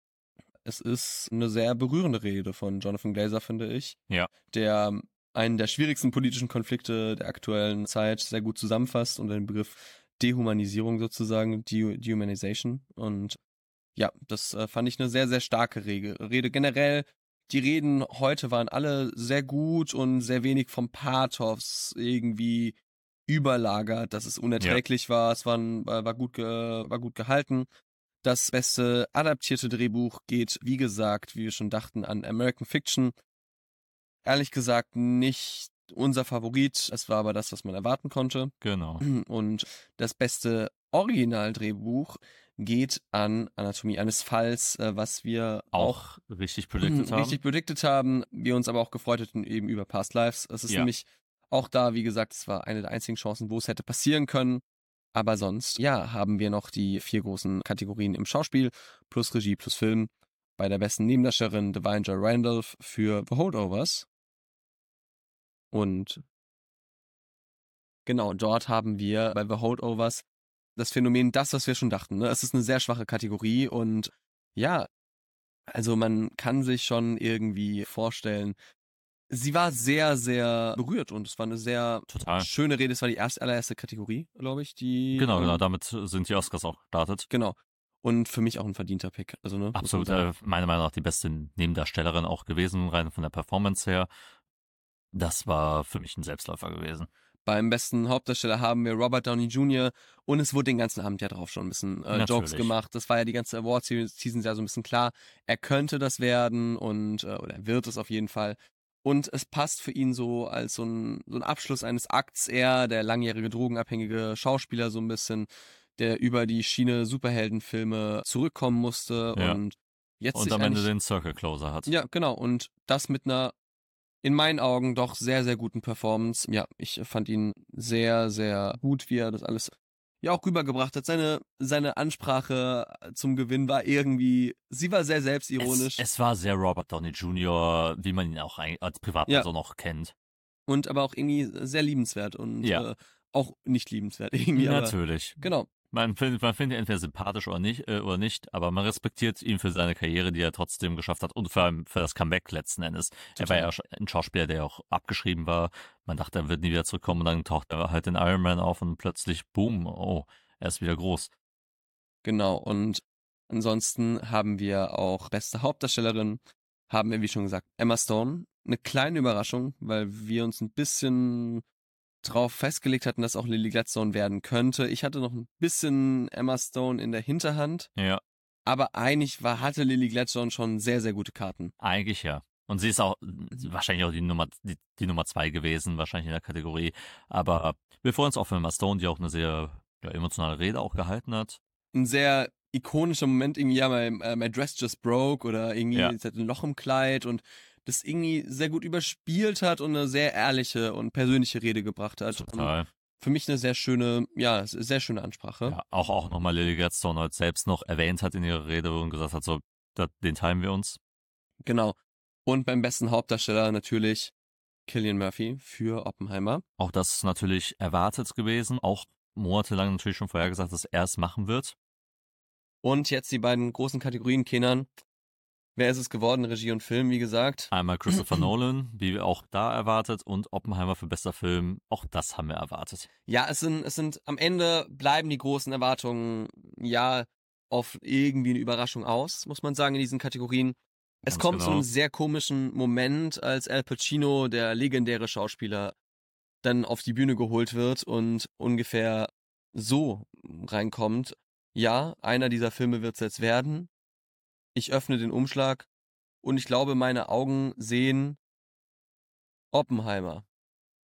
es ist eine sehr berührende Rede von Jonathan Glazer, finde ich.
Ja.
Der einen der schwierigsten politischen Konflikte der aktuellen Zeit sehr gut zusammenfasst unter dem Begriff Dehumanisierung sozusagen, De Dehumanization. Und ja, das äh, fand ich eine sehr, sehr starke Rede. Rede generell. Die Reden heute waren alle sehr gut und sehr wenig vom Pathos irgendwie überlagert, dass es unerträglich war. Es war, war, war, gut, ge, war gut gehalten. Das beste adaptierte Drehbuch geht, wie gesagt, wie wir schon dachten, an American Fiction. Ehrlich gesagt nicht unser Favorit. Es war aber das, was man erwarten konnte.
Genau.
Und das beste Originaldrehbuch geht an Anatomie eines Falls, äh, was wir auch,
Auch richtig predicted haben.
richtig predicted haben. Wir uns aber auch gefreut hätten eben über Past Lives. Es ist
Ja.
nämlich auch da, wie gesagt, es war eine der einzigen Chancen, wo es hätte passieren können. Aber sonst, ja, haben wir noch die vier großen Kategorien im Schauspiel, plus Regie, plus Film. Bei der besten Nebendarstellerin Divine Joy Randolph für The Holdovers. Und genau, dort haben wir bei The Holdovers das Phänomen, das, was wir schon dachten. Ne? Es ist eine sehr schwache Kategorie und ja, also man kann sich schon irgendwie vorstellen, sie war sehr, sehr berührt und es war eine sehr
Total.
schöne Rede. Es war die erste, allererste Kategorie, glaube ich, die...
Genau,
ähm,
genau, damit sind die Oscars auch gestartet.
Genau. Und für mich auch ein verdienter Pick. Also, ne, muss man
Absolut,
sagen.
äh, meiner Meinung nach die beste Nebendarstellerin auch gewesen, rein von der Performance her. Das war für mich ein Selbstläufer gewesen.
Beim besten Hauptdarsteller haben wir Robert Downey Junior und es wurde den ganzen Abend ja drauf schon ein bisschen äh, Jokes
Natürlich.
gemacht. Das war ja die ganze Award-Season ja so ein bisschen klar. Er könnte das werden und, äh, oder er wird es auf jeden Fall. Und es passt für ihn so als so ein, so ein Abschluss eines Akts. Er, der langjährige drogenabhängige Schauspieler, so ein bisschen, der über die Schiene Superheldenfilme zurückkommen musste
Ja.
und jetzt
Und
sich
am Ende
eigentlich-
den Circle Closer hat.
Ja, genau. Und das mit einer, in meinen Augen, doch sehr, sehr guten Performance. Ja, ich fand ihn sehr, sehr gut, wie er das alles ja auch rübergebracht hat. Seine, seine Ansprache zum Gewinn war irgendwie, sie war sehr selbstironisch.
Es, es war sehr Robert Downey Junior, wie man ihn auch ein- als Privatperson noch kennt.
Und aber auch irgendwie sehr liebenswert und
Ja.
äh, auch nicht liebenswert irgendwie. Aber,
Natürlich.
genau.
Man findet, man findet ihn entweder sympathisch oder nicht, äh, oder nicht, aber man respektiert ihn für seine Karriere, die er trotzdem geschafft hat und vor allem für das Comeback letzten Endes. Er war ja sch- ein Schauspieler, der auch abgeschrieben war. Man dachte, er wird nie wieder zurückkommen und dann taucht er halt in Iron Man auf und plötzlich, boom, oh, er ist wieder groß.
Genau. Und ansonsten haben wir auch beste Hauptdarstellerin, haben wir, wie schon gesagt, Emma Stone. Eine kleine Überraschung, weil wir uns ein bisschen drauf festgelegt hatten, dass auch Lily Gladstone werden könnte. Ich hatte noch ein bisschen Emma Stone in der Hinterhand,
Ja,
aber eigentlich war, hatte Lily Gladstone schon sehr, sehr gute Karten.
eigentlich ja. Und sie ist auch wahrscheinlich auch die Nummer, die, die Nummer zwei gewesen, wahrscheinlich in der Kategorie. Aber wir freuen uns auch für Emma Stone, die auch eine sehr ja, emotionale Rede auch gehalten hat.
Ein sehr ikonischer Moment, irgendwie, ja, my, uh, my dress just broke oder irgendwie,
Ja.
sie hat ein Loch im Kleid und das irgendwie sehr gut überspielt hat und eine sehr ehrliche und persönliche Rede gebracht hat. Und
Total.
für mich eine sehr schöne, ja, sehr schöne Ansprache.
Ja, auch, auch nochmal Lily Gladstone halt selbst noch erwähnt hat in ihrer Rede und gesagt hat, so, da, den teilen wir uns.
Genau. Und beim besten Hauptdarsteller natürlich Cillian Murphy für Oppenheimer.
Auch das ist natürlich erwartet gewesen, auch monatelang natürlich schon vorher gesagt, dass er es machen wird.
Und jetzt die beiden großen Kategorien, Kenan. Wer ist es geworden? Regie und Film, wie gesagt.
Einmal Christopher Nolan, wie wir auch da erwartet, und Oppenheimer für bester Film, auch das haben wir erwartet.
Ja, es sind, es sind, am Ende bleiben die großen Erwartungen, ja, auf irgendwie eine Überraschung aus, muss man sagen, in diesen Kategorien. Es
Ganz
kommt zu
genau.
einem sehr komischen Moment, als Al Pacino, der legendäre Schauspieler, dann auf die Bühne geholt wird und ungefähr so reinkommt. Ja, einer dieser Filme wird's jetzt werden. Ich öffne den Umschlag und ich glaube, meine Augen sehen Oppenheimer.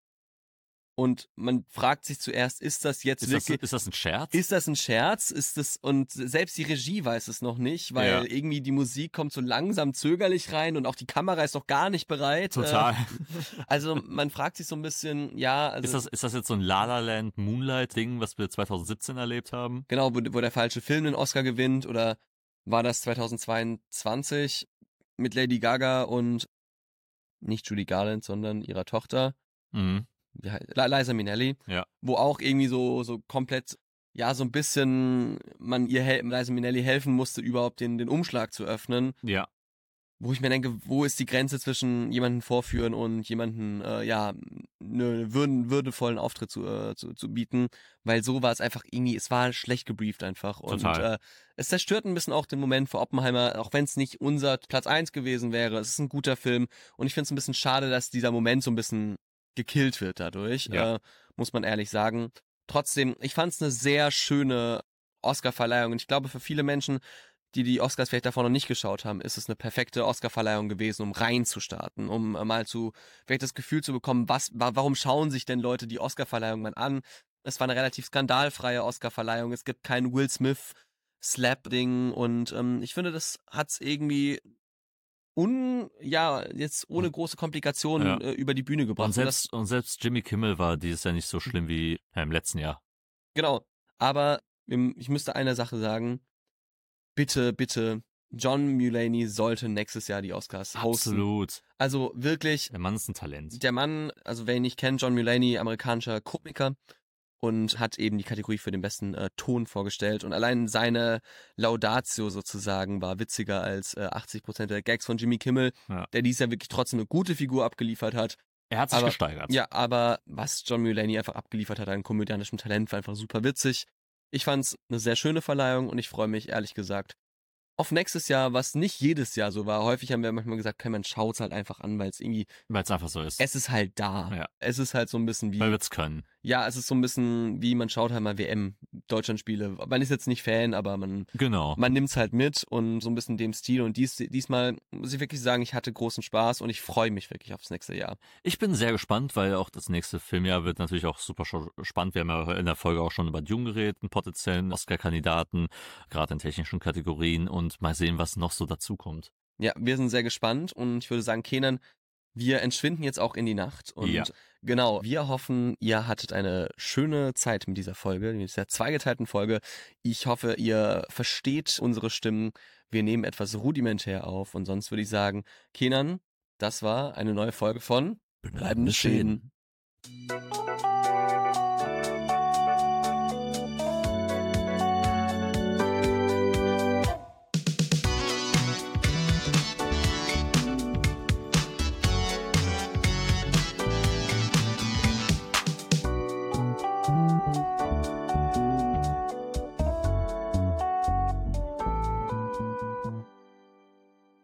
Und man fragt sich zuerst, ist das jetzt
Ist das,
wirklich,
ist das ein Scherz?
ist das ein Scherz? Ist das, und selbst die Regie weiß es noch nicht, weil
Ja.
irgendwie die Musik kommt so langsam zögerlich rein und auch die Kamera ist noch gar nicht bereit.
Total.
Äh, Also man fragt sich so ein bisschen, ja, also
Ist das, ist das jetzt so ein La La Land Moonlight-Ding, was wir zwanzig siebzehn erlebt haben?
genau, wo, wo der falsche Film den Oscar gewinnt, oder war das zweitausendzweiundzwanzig mit Lady Gaga und nicht Judy Garland, sondern ihrer Tochter,
Mhm.
wie heißt, Liza Minnelli,
Ja.
wo auch irgendwie so so komplett, ja, so ein bisschen man ihr hel- Liza Minnelli helfen musste, überhaupt den den Umschlag zu öffnen,
Ja.
wo ich mir denke, wo ist die Grenze zwischen jemanden vorführen und jemanden, äh, ja, einen würden, würdevollen Auftritt zu, äh, zu, zu bieten, weil so war es einfach irgendwie, es war schlecht gebrieft einfach und
Total.
äh, es zerstört ein bisschen auch den Moment für Oppenheimer, auch wenn es nicht unser Platz eins gewesen wäre. Es ist ein guter Film und ich finde es ein bisschen schade, dass dieser Moment so ein bisschen gekillt wird dadurch,
Ja.
äh, muss man ehrlich sagen. Trotzdem, ich fand es eine sehr schöne Oscar-Verleihung und ich glaube, für viele Menschen, die die Oscars vielleicht davor noch nicht geschaut haben, ist es eine perfekte Oscar-Verleihung gewesen, um reinzustarten, um äh, mal zu, vielleicht das Gefühl zu bekommen, was, wa warum schauen sich denn Leute die Oscar-Verleihung mal an? Es war eine relativ skandalfreie Oscar-Verleihung, es gibt kein Will Smith Slap-Ding und ähm, ich finde, das hat's irgendwie un, ja, jetzt ohne große Komplikationen
Ja.
äh, über die Bühne gebracht.
Und
Und das,
selbst, und selbst Jimmy Kimmel war dieses Jahr nicht so schlimm wie ja, im letzten Jahr.
genau. Aber ähm, ich müsste eine Sache sagen. Bitte, bitte, John Mulaney sollte nächstes Jahr die Oscars hosten.
Absolut.
Also wirklich,
Der Mann ist ein Talent.
der Mann, also wer ihn nicht kennt, John Mulaney, amerikanischer Komiker und hat eben die Kategorie für den besten äh, Ton vorgestellt und allein seine Laudatio sozusagen war witziger als äh, achtzig Prozent der Gags von Jimmy Kimmel,
Ja.
der dies Jahr wirklich trotzdem eine gute Figur abgeliefert hat.
Er hat sich
Aber-
gesteigert.
Ja, aber was John Mulaney einfach abgeliefert hat an komödianischem Talent, war einfach super witzig. Ich fand's eine sehr schöne Verleihung und ich freue mich, ehrlich gesagt, auf nächstes Jahr, was nicht jedes Jahr so war. Häufig haben wir manchmal gesagt, okay, man schaut's halt einfach an, weil es irgendwie,
Weil es einfach so ist.
es ist halt da.
Ja.
Es ist halt so ein bisschen wie,
Weil wir es können.
ja, es ist so ein bisschen wie, man schaut halt mal W M. Deutschlandspiele. Man ist jetzt nicht Fan, aber man,
Genau.
man nimmt es halt mit und so ein bisschen dem Stil. Und dies, diesmal muss ich wirklich sagen, ich hatte großen Spaß und ich freue mich wirklich aufs nächste Jahr.
Ich bin sehr gespannt, weil auch das nächste Filmjahr wird natürlich auch super spannend. Wir haben ja in der Folge auch schon über Dune geredet, einen potenziellen Oscar-Kandidaten, gerade in technischen Kategorien, und mal sehen, was noch so dazu kommt.
Ja, wir sind sehr gespannt und ich würde sagen, Kenan, wir entschwinden jetzt auch in die Nacht und
Ja.
genau, wir hoffen, ihr hattet eine schöne Zeit mit dieser Folge, mit dieser zweigeteilten Folge. Ich hoffe, ihr versteht unsere Stimmen. Wir nehmen etwas rudimentär auf und sonst würde ich sagen, Kenan, das war eine neue Folge von Bleibende Schäden.